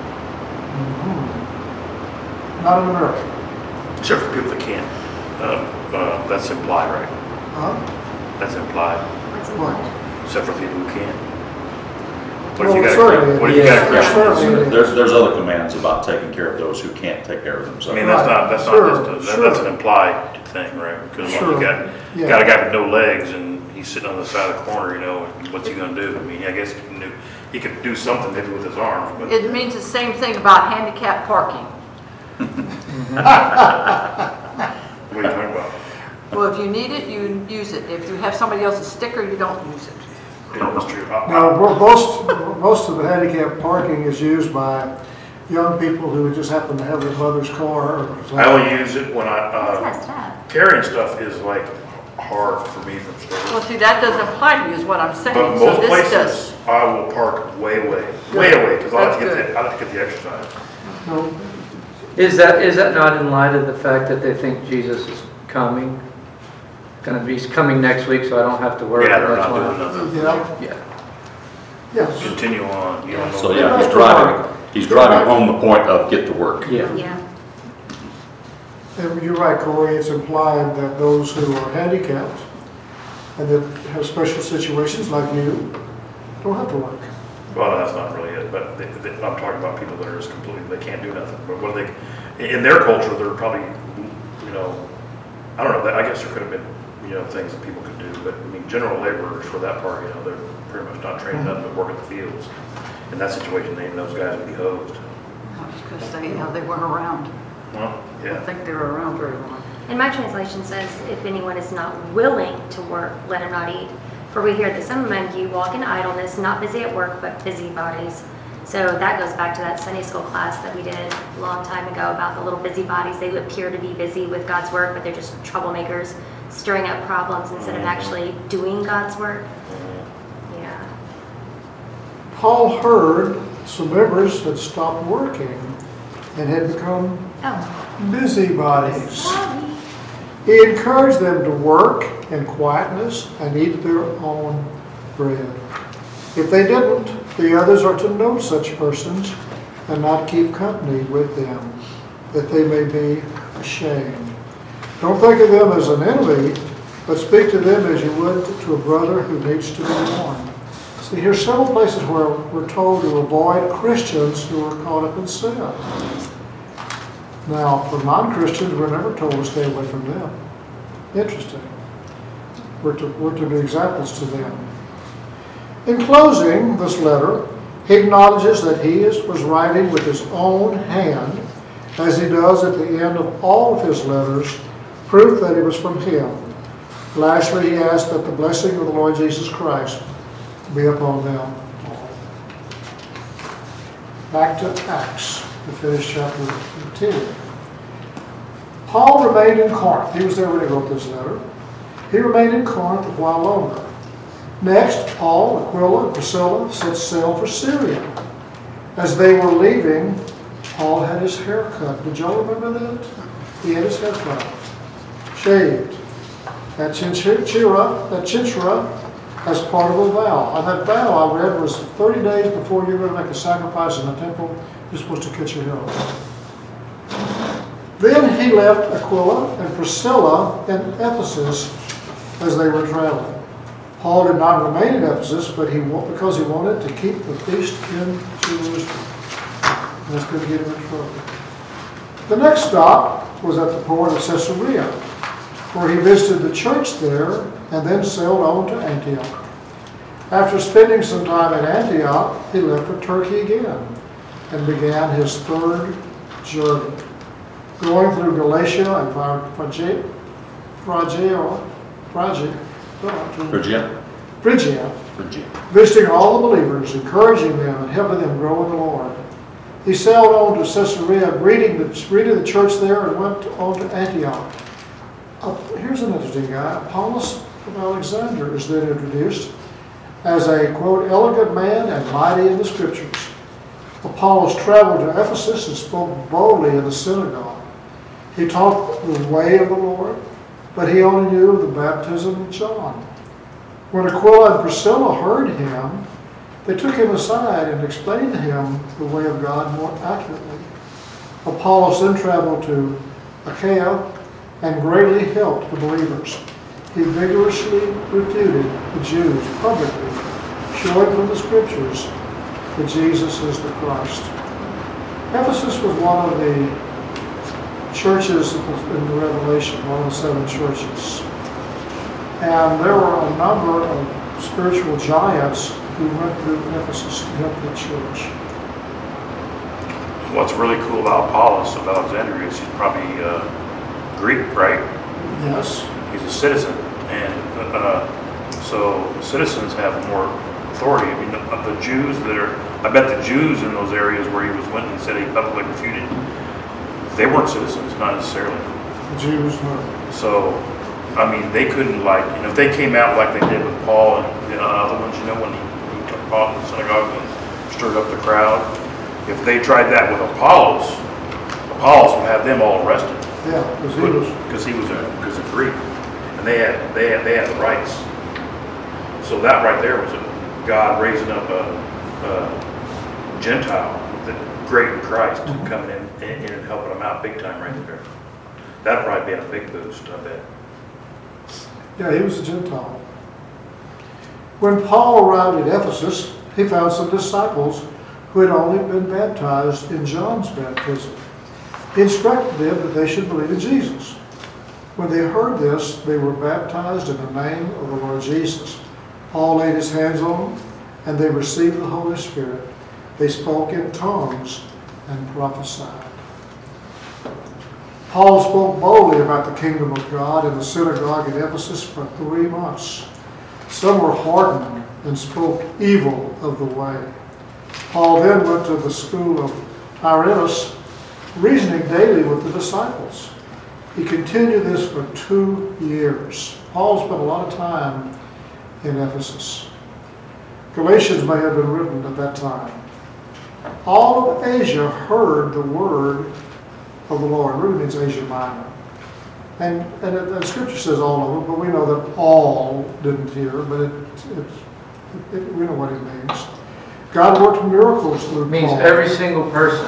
Mm-hmm. Not in America. Except for people that can't. Uh, uh, that's implied, right? Huh? That's implied. What's in What? mind? Except for people who can't. What if you Well, got a, certainly. what if you got a Yeah. Christian? Certainly. There's, there's other commands about taking care of those who can't take care of I themselves. mean, that's not, that's Sure, not just, a- that- sure. that's an implied thing, right? Because like, Sure. you got, you Yeah. got a guy with no legs and he's sitting on the side of the corner, you know, what's he gonna do? I mean, I guess he can do, he could do something maybe with his arms, but. It means the same thing about handicap parking. What are you talking about? Well, if you need it, you use it. If you have somebody else's sticker, you don't use it. Yeah, that's true. I- Now, mo- most, most of the handicap parking is used by young people who just happen to have their mother's car. or something. I only use it when I, That's uh, messed up. carrying stuff is like hard for me from Well, stores. see, that doesn't apply to you, is what I'm saying. But So most this places, does. I will park way away, way away, because I like to That's get good. the, I like to get the exercise. No, Is that, is that not in light of the fact that they think Jesus is coming? Gonna be, he's coming next week, so I don't have to worry. Yeah, they're That's not why- doing nothing. yeah, Yeah. yes. Continue on, you don't know. So yeah, he's driving, He's driving home the point of get to work. Yeah. Yeah. And you're right, Corey, it's implied that those who are handicapped and that have special situations like you don't have to work. Well, no, that's not really it, but they, they, I'm talking about people that are just completely, they can't do nothing. But what are they, in their culture, they're probably, you know, I don't know, I guess there could have been, you know, things that people could do, but I mean, general laborers for that part, you know, they're pretty much not trained nothing but work in the fields. In that situation, they, those guys would be hosed. I was gonna say, how they weren't around. Well, I don't yeah. think they were around very long. And my translation says, if anyone is not willing to work, let him not eat. For we hear that some among you walk in idleness, not busy at work, but busybodies. So that goes back to that Sunday school class that we did a long time ago about the little busybodies. They appear to be busy with God's work, but they're just troublemakers, stirring up problems instead of actually doing God's work. Yeah. Paul heard some members had stopped working and had become Oh, busybodies. sorry. He encouraged them to work in quietness and eat their own bread. If they didn't, the others are to know such persons and not keep company with them, that they may be ashamed. Don't think of them as an enemy, but speak to them as you would to a brother who needs to be warned. See, here's several places where we're told to avoid Christians who are caught up in sin. Now, for non-Christians, we're never told to stay away from them. Interesting. We're to, we're to be examples to them. In closing this letter, he acknowledges that he is, was writing with his own hand, as he does at the end of all of his letters, proof that it was from him. Lastly, he asks that the blessing of the Lord Jesus Christ be upon them all. Back to Acts, to finish chapter ten. Paul remained in Corinth. He was there when he wrote this letter. He remained in Corinth a while longer. Next, Paul, Aquila, and Priscilla set sail for Syria. As they were leaving, Paul had his hair cut. Did y'all remember that? He had his hair cut, shaved, at Chinchira, at Chinchira, as part of a vow. And that vow I read was thirty days before you're going to make a sacrifice in the temple, you're supposed to cut your hair off. Then he left Aquila and Priscilla in Ephesus as they were traveling. Paul did not remain in Ephesus, but he because he wanted to keep the feast in Jerusalem. And that's going to get him in trouble. The next stop was at the port of Caesarea, where he visited the church there and then sailed on to Antioch. After spending some time in Antioch, he left for Turkey again and began his third journey, going through Galatia and Phrygia, Phrygia, Phrygia, Phrygia. Phrygia, Phrygia. visiting all the believers, encouraging them and helping them grow in the Lord. He sailed on to Caesarea, greeting the, greeted the church there, and went on to Antioch. Uh, here's an interesting guy. Apollos of Alexander is then introduced as a, quote, elegant man and mighty in the scriptures. Apollos traveled to Ephesus and spoke boldly in the synagogue. He taught the way of the Lord, but he only knew of the baptism of John. When Aquila and Priscilla heard him, they took him aside and explained to him the way of God more accurately. Apollos then traveled to Achaia and greatly helped the believers. He vigorously refuted the Jews publicly, showing from the scriptures that Jesus is the Christ. Ephesus was one of the churches in the Revelation, one of the seven churches. And there were a number of spiritual giants who went through Ephesus to help the church. What's really cool about Apollos of Alexandria is he's probably uh, Greek, right? Yes. He's a citizen, and uh, so citizens have more authority. I mean, the, the Jews that are, I bet the Jews in those areas where he was went and said he publicly refuted, they weren't citizens, not necessarily. The Jews were. So, I mean, they couldn't like, you know, if they came out like they did with Paul and you know, other ones, you know, when he, he took Paul in the synagogue and stirred up the crowd. If they tried that with Apollos, Apollos would have them all arrested. Yeah, because he was. Because he was a, because of Greek, and they had they had they had the rights. So that right there was a God raising up a, a Gentile that great in Christ coming in and, and helping them out big time right there. That'd probably be a big boost, I bet. Yeah, he was a Gentile. When Paul arrived at Ephesus, he found some disciples who had only been baptized in John's baptism. He instructed them that they should believe in Jesus. When they heard this, they were baptized in the name of the Lord Jesus. Paul laid his hands on them, and they received the Holy Spirit. They spoke in tongues and prophesied. Paul spoke boldly about the kingdom of God in the synagogue at Ephesus for three months. Some were hardened and spoke evil of the way. Paul then went to the school of Tyrannus, reasoning daily with the disciples. He continued this for two years. Paul spent a lot of time in Ephesus. Galatians may have been written at that time. All of Asia heard the word of the Lord. It really means Asia Minor. And, and, it, and Scripture says all of them, but we know that all didn't hear, but it, it, it, we know what it means. God worked miracles through It means Paul. every single person.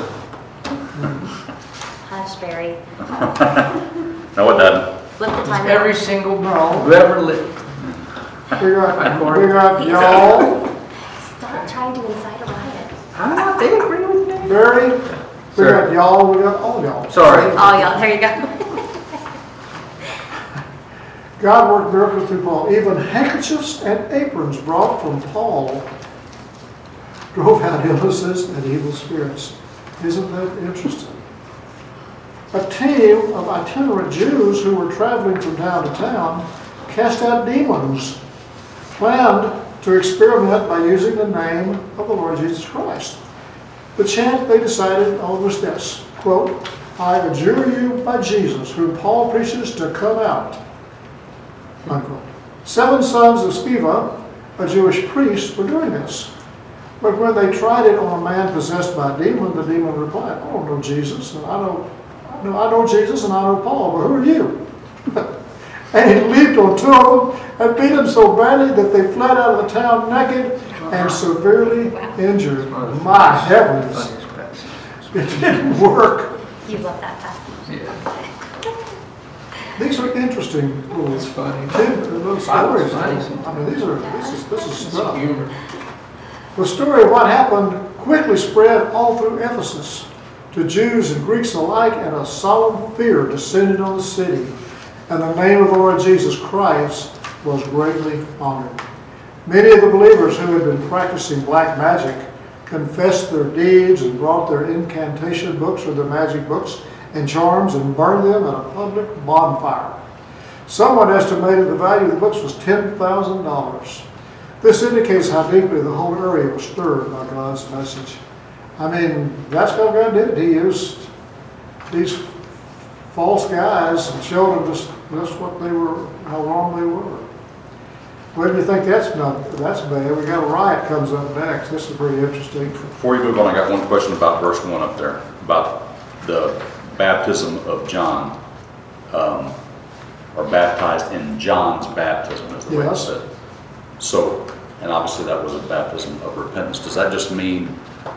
Hush, Barry. No, it doesn't. Flip the time. Every single, No. whoever lived. We got, we got y'all, Stop trying to incite a riot. I'm not, they agree with me. Barry, we Sir. got y'all, we got all y'all. Sorry. Oh, y'all, there you go. God worked miracles through Paul. Even handkerchiefs and aprons brought from Paul drove out illnesses and evil spirits. Isn't that interesting? A team of itinerant Jews who were traveling from town to town cast out demons, planned to experiment by using the name of the Lord Jesus Christ. The chant they decided on was this, quote, I adjure you by Jesus, whom Paul preaches, to come out. Unquote. Seven sons of Sceva, a Jewish priest, were doing this. But when they tried it on a man possessed by a demon, the demon replied, I don't know Jesus, and I know, no, I know Jesus and I know Paul, but who are you? And he leaped on two of them and beat them so badly that they fled out of the town naked and severely injured. My heavens, Funniest passage. it didn't work. You love that passage. Yeah, These are interesting little, it's funny. tid- little stories. funny I mean, these are, this is, this is It's stuff. humor. The story of what happened quickly spread all through Ephesus to Jews and Greeks alike, and a solemn fear descended on the city, and the name of the Lord Jesus Christ was greatly honored. Many of the believers who had been practicing black magic confessed their deeds and brought their incantation books or their magic books and charms and burned them at a public bonfire. Someone estimated the value of the books was ten thousand dollars. This indicates how deeply the whole area was stirred by God's message. I mean, that's how God did it. He used these false guys and showed them just, just what they were, how wrong they were. Well, do you think that's not, that's bad? We got a riot comes up next. This is pretty interesting. Before you move on, I got one question about verse one up there, about the baptism of John, um, or baptized in John's baptism, is the way it Yes. said. So, and obviously that was a baptism of repentance. Does that just mean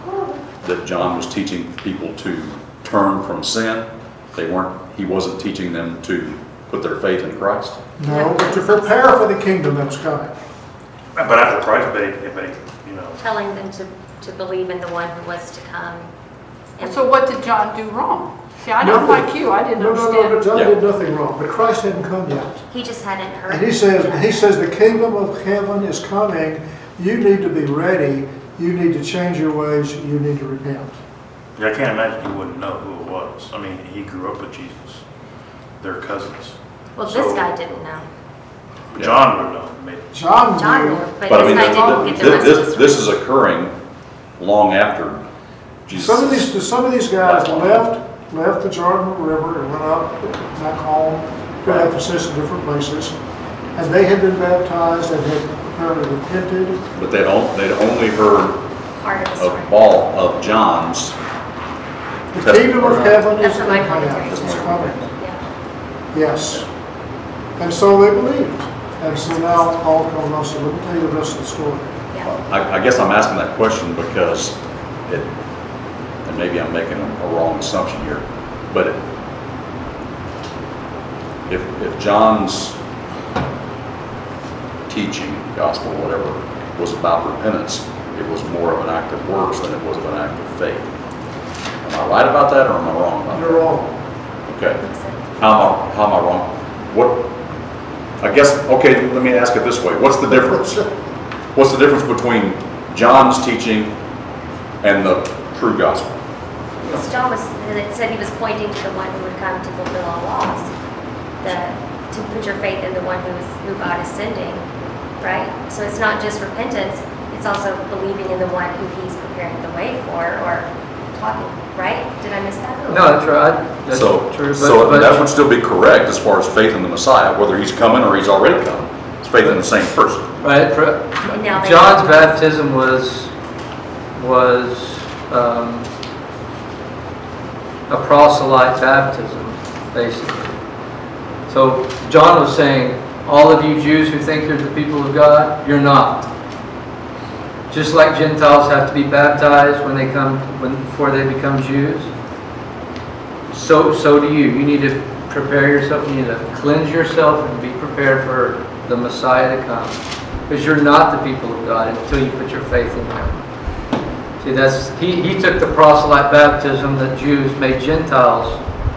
that John was teaching people to turn from sin? They weren't, he wasn't teaching them to put their faith in Christ? No, but to prepare for the kingdom that's coming. But after Christ, but he, but he, you know, Telling them to, to believe in the one who was to come. And So what did John do wrong? See, I don't Nothing. like you, I didn't No, no, no, but understand. John Yeah. did nothing wrong, but Christ hadn't come yet. he just hadn't heard. And he says, he says the kingdom of heaven is coming. You need to be ready. You need to change your ways. You need to repent. I can't imagine he wouldn't know who it was. I mean, he grew up with Jesus. They're cousins. Well, this So- guy didn't know. Yeah. John would know, maybe. John John knew. knew, but But I this mean, guy this, didn't get the this, message. this, this is occurring long after Jesus. Some of these, some of these guys left, left the Jordan River and went up back home to Ephesus and different places. And they had been baptized and had apparently repented. But they'd, on, they'd only heard Part of the story. of Paul, of John's. The Testament. kingdom of heaven is That's what my at hand. commentary It's says. coming. Yeah. Yes. And so they believed. And so now Paul comes on, so let me tell you the rest of the story. Yeah. I, I guess I'm asking that question because it, and maybe I'm making a, a wrong assumption here, but if, if John's teaching, gospel, whatever, was about repentance, it was more of an act of works than it was of an act of faith. Am I right about that, or am I wrong about that? You're wrong. Okay. How am I, how am I wrong? What, I guess, okay, let me ask it this way. What's the difference? What's the difference between John's teaching and the true gospel? Because John was, it said he was pointing to the one who would come to fulfill all laws. The, to put your faith in the one who is, who God is sending, right? So it's not just repentance, it's also believing in the one who he's preparing the way for, or talking, right? Did I miss that? No, that's right. That's So, true. so but, that but would still be correct as far as faith in the Messiah, whether he's coming or he's already come. It's faith in the same person. right, for- Now they- John's baptism was was um, a proselyte baptism, basically. So John was saying, all of you Jews who think you're the people of God, you're not. Just like Gentiles have to be baptized when they come, when before they become Jews, so so do you. You need to prepare yourself. You need to cleanse yourself and be prepared for the Messiah to come, because you're not the people of God until you put your faith in Him. See, that's he. He took the proselyte baptism that Jews made Gentiles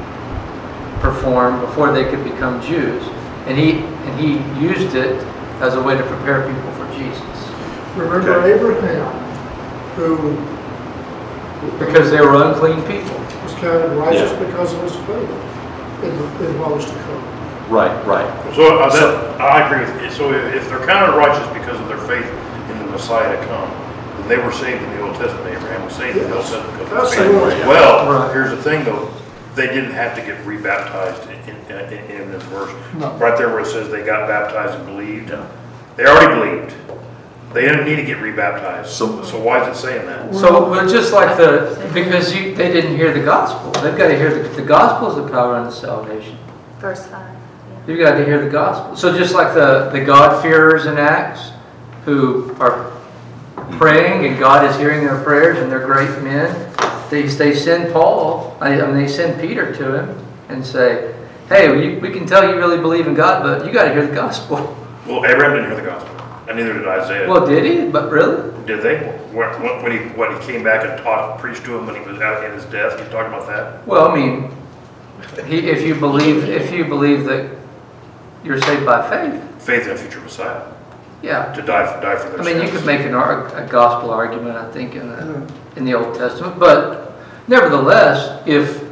perform before they could become Jews, and he and he used it as a way to prepare people for Jesus. Remember Okay. Abraham, who Because they were unclean people. was counted righteous Yeah. because of his faith in, the, in what was to come. Right, right. So, uh, that, I agree with you. So if they're counted righteous because of their faith in the Messiah to come, then they were saved in the Old Testament. Abraham was saved in the Old Testament because of his faith. Absolutely. Well, Right. here's the thing though, they didn't have to get rebaptized in, in, in, in this verse. No. Right there where it says they got baptized and believed. They already believed. They didn't need to get rebaptized. So- So why is it saying that? So, but just like the, because you, they didn't hear the gospel. They've got to hear the, the gospel is the power unto salvation. Verse five. You've got to hear the gospel. So just like the, the God-fearers in Acts, who are praying and God is hearing their prayers and they're great men, they, they send Paul, I mean they send Peter to him and say, hey, we, we can tell you really believe in God, but you got to hear the gospel. Well, Abraham didn't hear the gospel, and neither did Isaiah. Well, did he? But really? Did they? When, when he when he came back and taught, preached to him when he was out in his death, you talking about that? Well, I mean, he, if you believe, if you believe that you're saved by faith, Faith in a future Messiah yeah. to die for die for their I mean, you sins. could make an ar- a gospel argument, I think, in the in the Old Testament, but nevertheless, if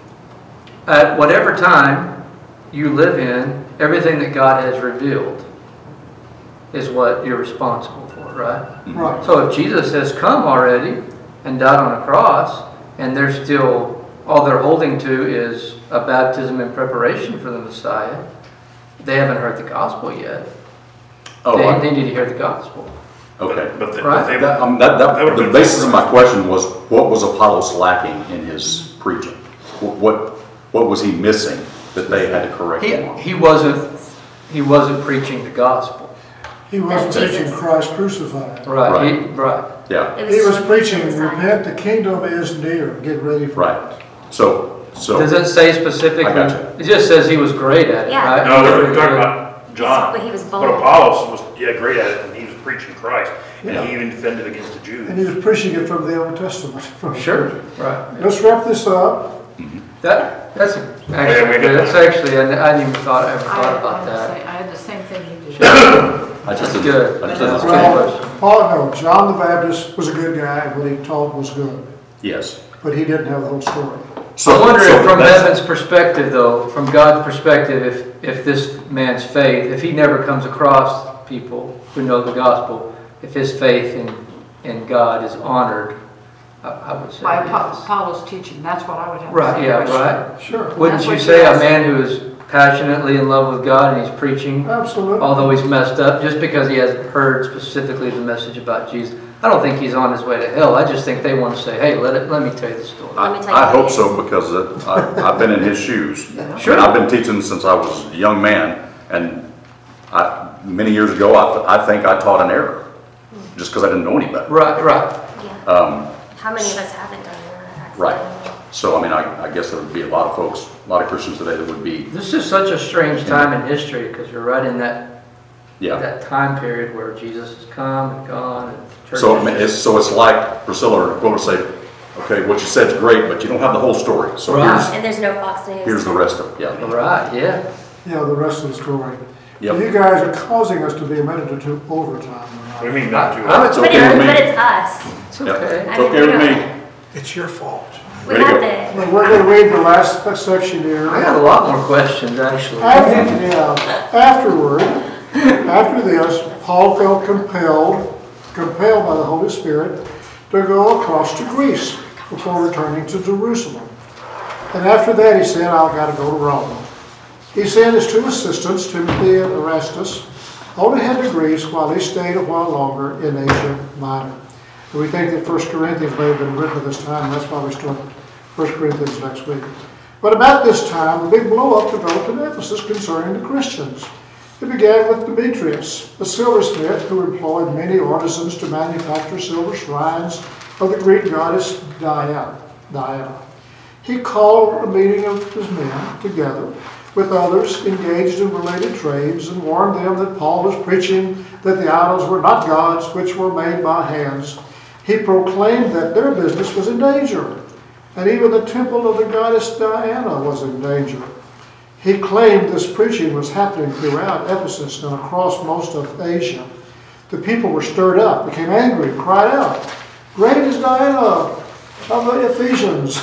at whatever time you live in, everything that God has revealed is what you're responsible for, right? Right. So if Jesus has come already and died on a cross, and they're still, all they're holding to is a baptism in preparation for the Messiah, they haven't heard the gospel yet. Oh, They, I- they need to hear the gospel. okay. But, the, Right. but they, That, um, that, That that, would've the been basis of my different. question was, what was Apollos lacking in his preaching? What, what, what was he missing that they had to correct He, him on? he wasn't, he wasn't preaching the gospel. He wasn't That preaching Jesus- Christ crucified. Right, he, right. Yeah, It He was showing preaching, the Messiah. repent, the kingdom is near, get ready for right. it. So, so. Does it say specifically? I gotcha. It just says he was great at it, Yeah. right? no, they're talking about John. But he was But bold. Apollos was yeah great at it, and he was preaching Christ, and Yeah. he even defended against the Jews. And he was preaching it from the Old Testament. from Sure, Scripture. right. Let's wrap this up. That, that's, Yeah, we actually, got that's that. actually, I hadn't even thought, ever I thought had about the that. same- I had the same thing you did. I just That's didn't, good. I just That's didn't. good. Well, Paul, no, John the Baptist was a good guy, and what he taught was good, Yes. but he didn't have the whole story. So, I wonder so if from that's- heaven's perspective though, from God's perspective, if, if this man's faith, if he never comes across people who know the gospel, if his faith in, in God is honored, I, I would say By yes. Apollo's teaching, that's what I would have to Right, say. yeah, right. Sure, Wouldn't That's you what say you a asked. man who is passionately in love with God and he's preaching, absolutely. although he's messed up, just because he hasn't heard specifically the message about Jesus, I don't think he's on his way to hell. I just think they want to say, hey, let it, let me tell you the story. Let me tell you I what hope it so, is. because it- I, I've been in his shoes. Sure. And I've been teaching since I was a young man, and I, many years ago, I, th- I think I taught an error, just because I didn't know any better. Right, right. Yeah. Um, How many of us haven't done that? Right. So, I mean, I, I guess there would be a lot of folks, a lot of Christians today that would be, This is such a strange time in history because you're right in that, yeah. that time period where Jesus has come and gone and churches. So, I mean, it's, so it's like Priscilla or Aquila say, okay, what you said's great, but you don't have the whole story. So Right. here's, And there's no Fox News. here's the rest of it, yeah. Right, yeah. Yeah, the rest of the story. Yep. You guys are causing us to be a minute or two overtime. What do you mean not to? I'm It's But okay it's, with me. but it's us. It's Yep. okay. It's okay with me. It's your fault. We Ready to have go. the, But we're going to read the last section here. I got a lot more questions, actually. After, yeah, afterward, after this, Paul felt compelled, compelled by the Holy Spirit to go across to Greece before returning to Jerusalem. And after that, he said, I've got to go to Rome. He sent his two assistants, Timothy and Erastus, on ahead to Greece while he stayed a while longer in Asia Minor. And we think that First Corinthians may have been written at this time, and that's why we start First Corinthians next week. But about this time, a big blow-up developed in Ephesus concerning the Christians. It began with Demetrius, a silversmith who employed many artisans to manufacture silver shrines of the Greek goddess Diana. Diana. He called a meeting of his men together with others engaged in related trades and warned them that Paul was preaching that the idols were not gods which were made by hands. He proclaimed that their business was in danger, and even the temple of the goddess Diana was in danger. He claimed this preaching was happening throughout Ephesus and across most of Asia. The people were stirred up, became angry, and cried out, "Great is Diana of the Ephesians."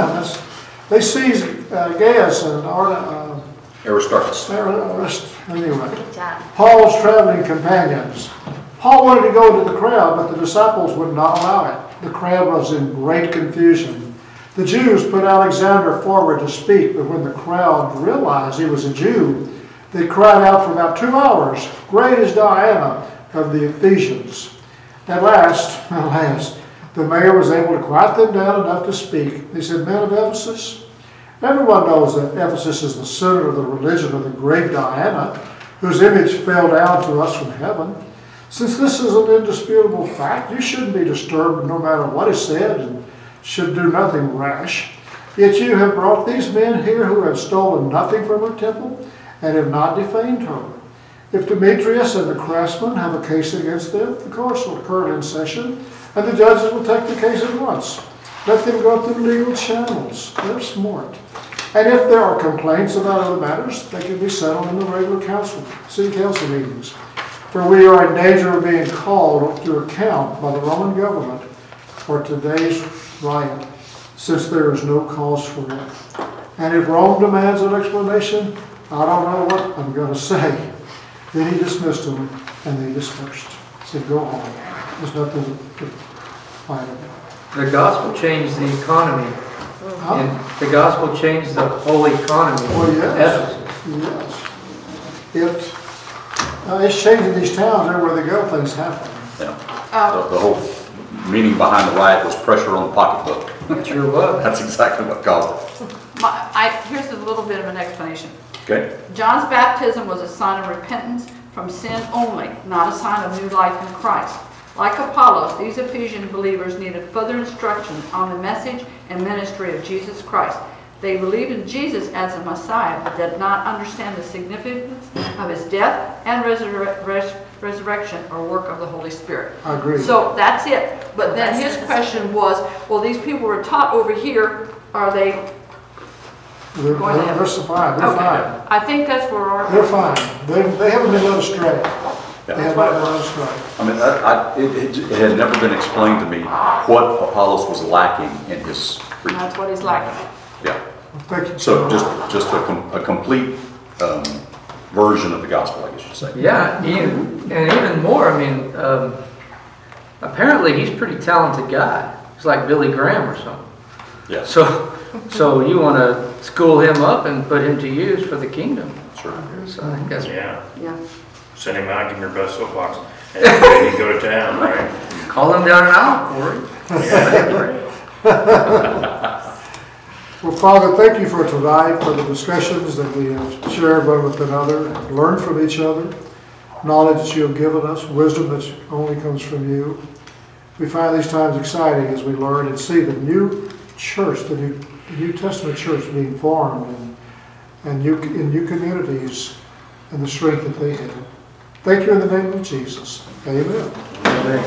They seized uh, Gaius and Ar- uh, Aristarchus. Arist- anyway, good job. Paul's traveling companions. Paul wanted to go to the crowd, but the disciples would not allow it. The crowd was in great confusion. The Jews put Alexander forward to speak, but when the crowd realized he was a Jew, they cried out for about two hours, "Great is Diana of the Ephesians." At last, at last, the mayor was able to quiet them down enough to speak. He said, "Men of Ephesus, everyone knows that Ephesus is the center of the religion of the great Diana, whose image fell down to us from heaven. Since this is an indisputable fact, you shouldn't be disturbed no matter what is said and should do nothing rash. Yet you have brought these men here who have stolen nothing from her temple and have not defamed her. If Demetrius and the craftsmen have a case against them, the courts will currently in session, and the judges will take the case at once. Let them go through legal channels. They're smart. And if there are complaints about other matters, they can be settled in the regular council, city council meetings. For we are in danger of being called to account by the Roman government for today's riot, since there is no cause for it. And if Rome demands an explanation, I don't know what I'm going to say." Then he dismissed them, and they dispersed. He said, "Go home. There's nothing to fight about." The gospel changed the economy. Huh? And the gospel changed the whole economy Well, of yes. Ephesus. Yes. It, uh, it's changing these towns. Everywhere they go, things happen. Yeah. Uh, The, the whole meaning behind the riot was pressure on the pocketbook. It sure was. That's exactly what caused it. my- I, here's a little bit of an explanation. Okay? John's baptism was a sign of repentance from sin only, not a sign of new life in Christ. Like Apollos, these Ephesian believers needed further instruction on the message and ministry of Jesus Christ. They believed in Jesus as a Messiah, but did not understand the significance of his death and resurre- res- resurrection or work of the Holy Spirit. I agree. So that's it. But then his question was, well, these people were taught over here, are they They're, going to they're, heaven? they're fine. They're Okay, fine. I think that's where our. They're fine. They, they haven't been led astray. They Yeah. have not been led astray. I mean, I, I, it, it it had never been explained to me what Apollos was lacking in his And preaching. that's what he's lacking. Yeah. Thank you. So just, just a, com- a complete um, version of the gospel, I guess you'd say. Yeah, even, and even more, I mean, um, apparently he's a pretty talented guy. He's like Billy Graham or something. Yeah, So, so you want to school him up and put him to use for the kingdom. sure. So I think that's, Yeah, Yeah. send him out, give him your best soapbox, and then you go to town, right? call him down an aisle, Corey. Well, Father, thank you for tonight, for the discussions that we have shared one with another, learned from each other, knowledge that you have given us, wisdom that only comes from you. We find these times exciting as we learn and see the new church, the New, the New Testament church being formed and, and new, in new communities and the strength that they have. Thank you in the name of Jesus. Amen.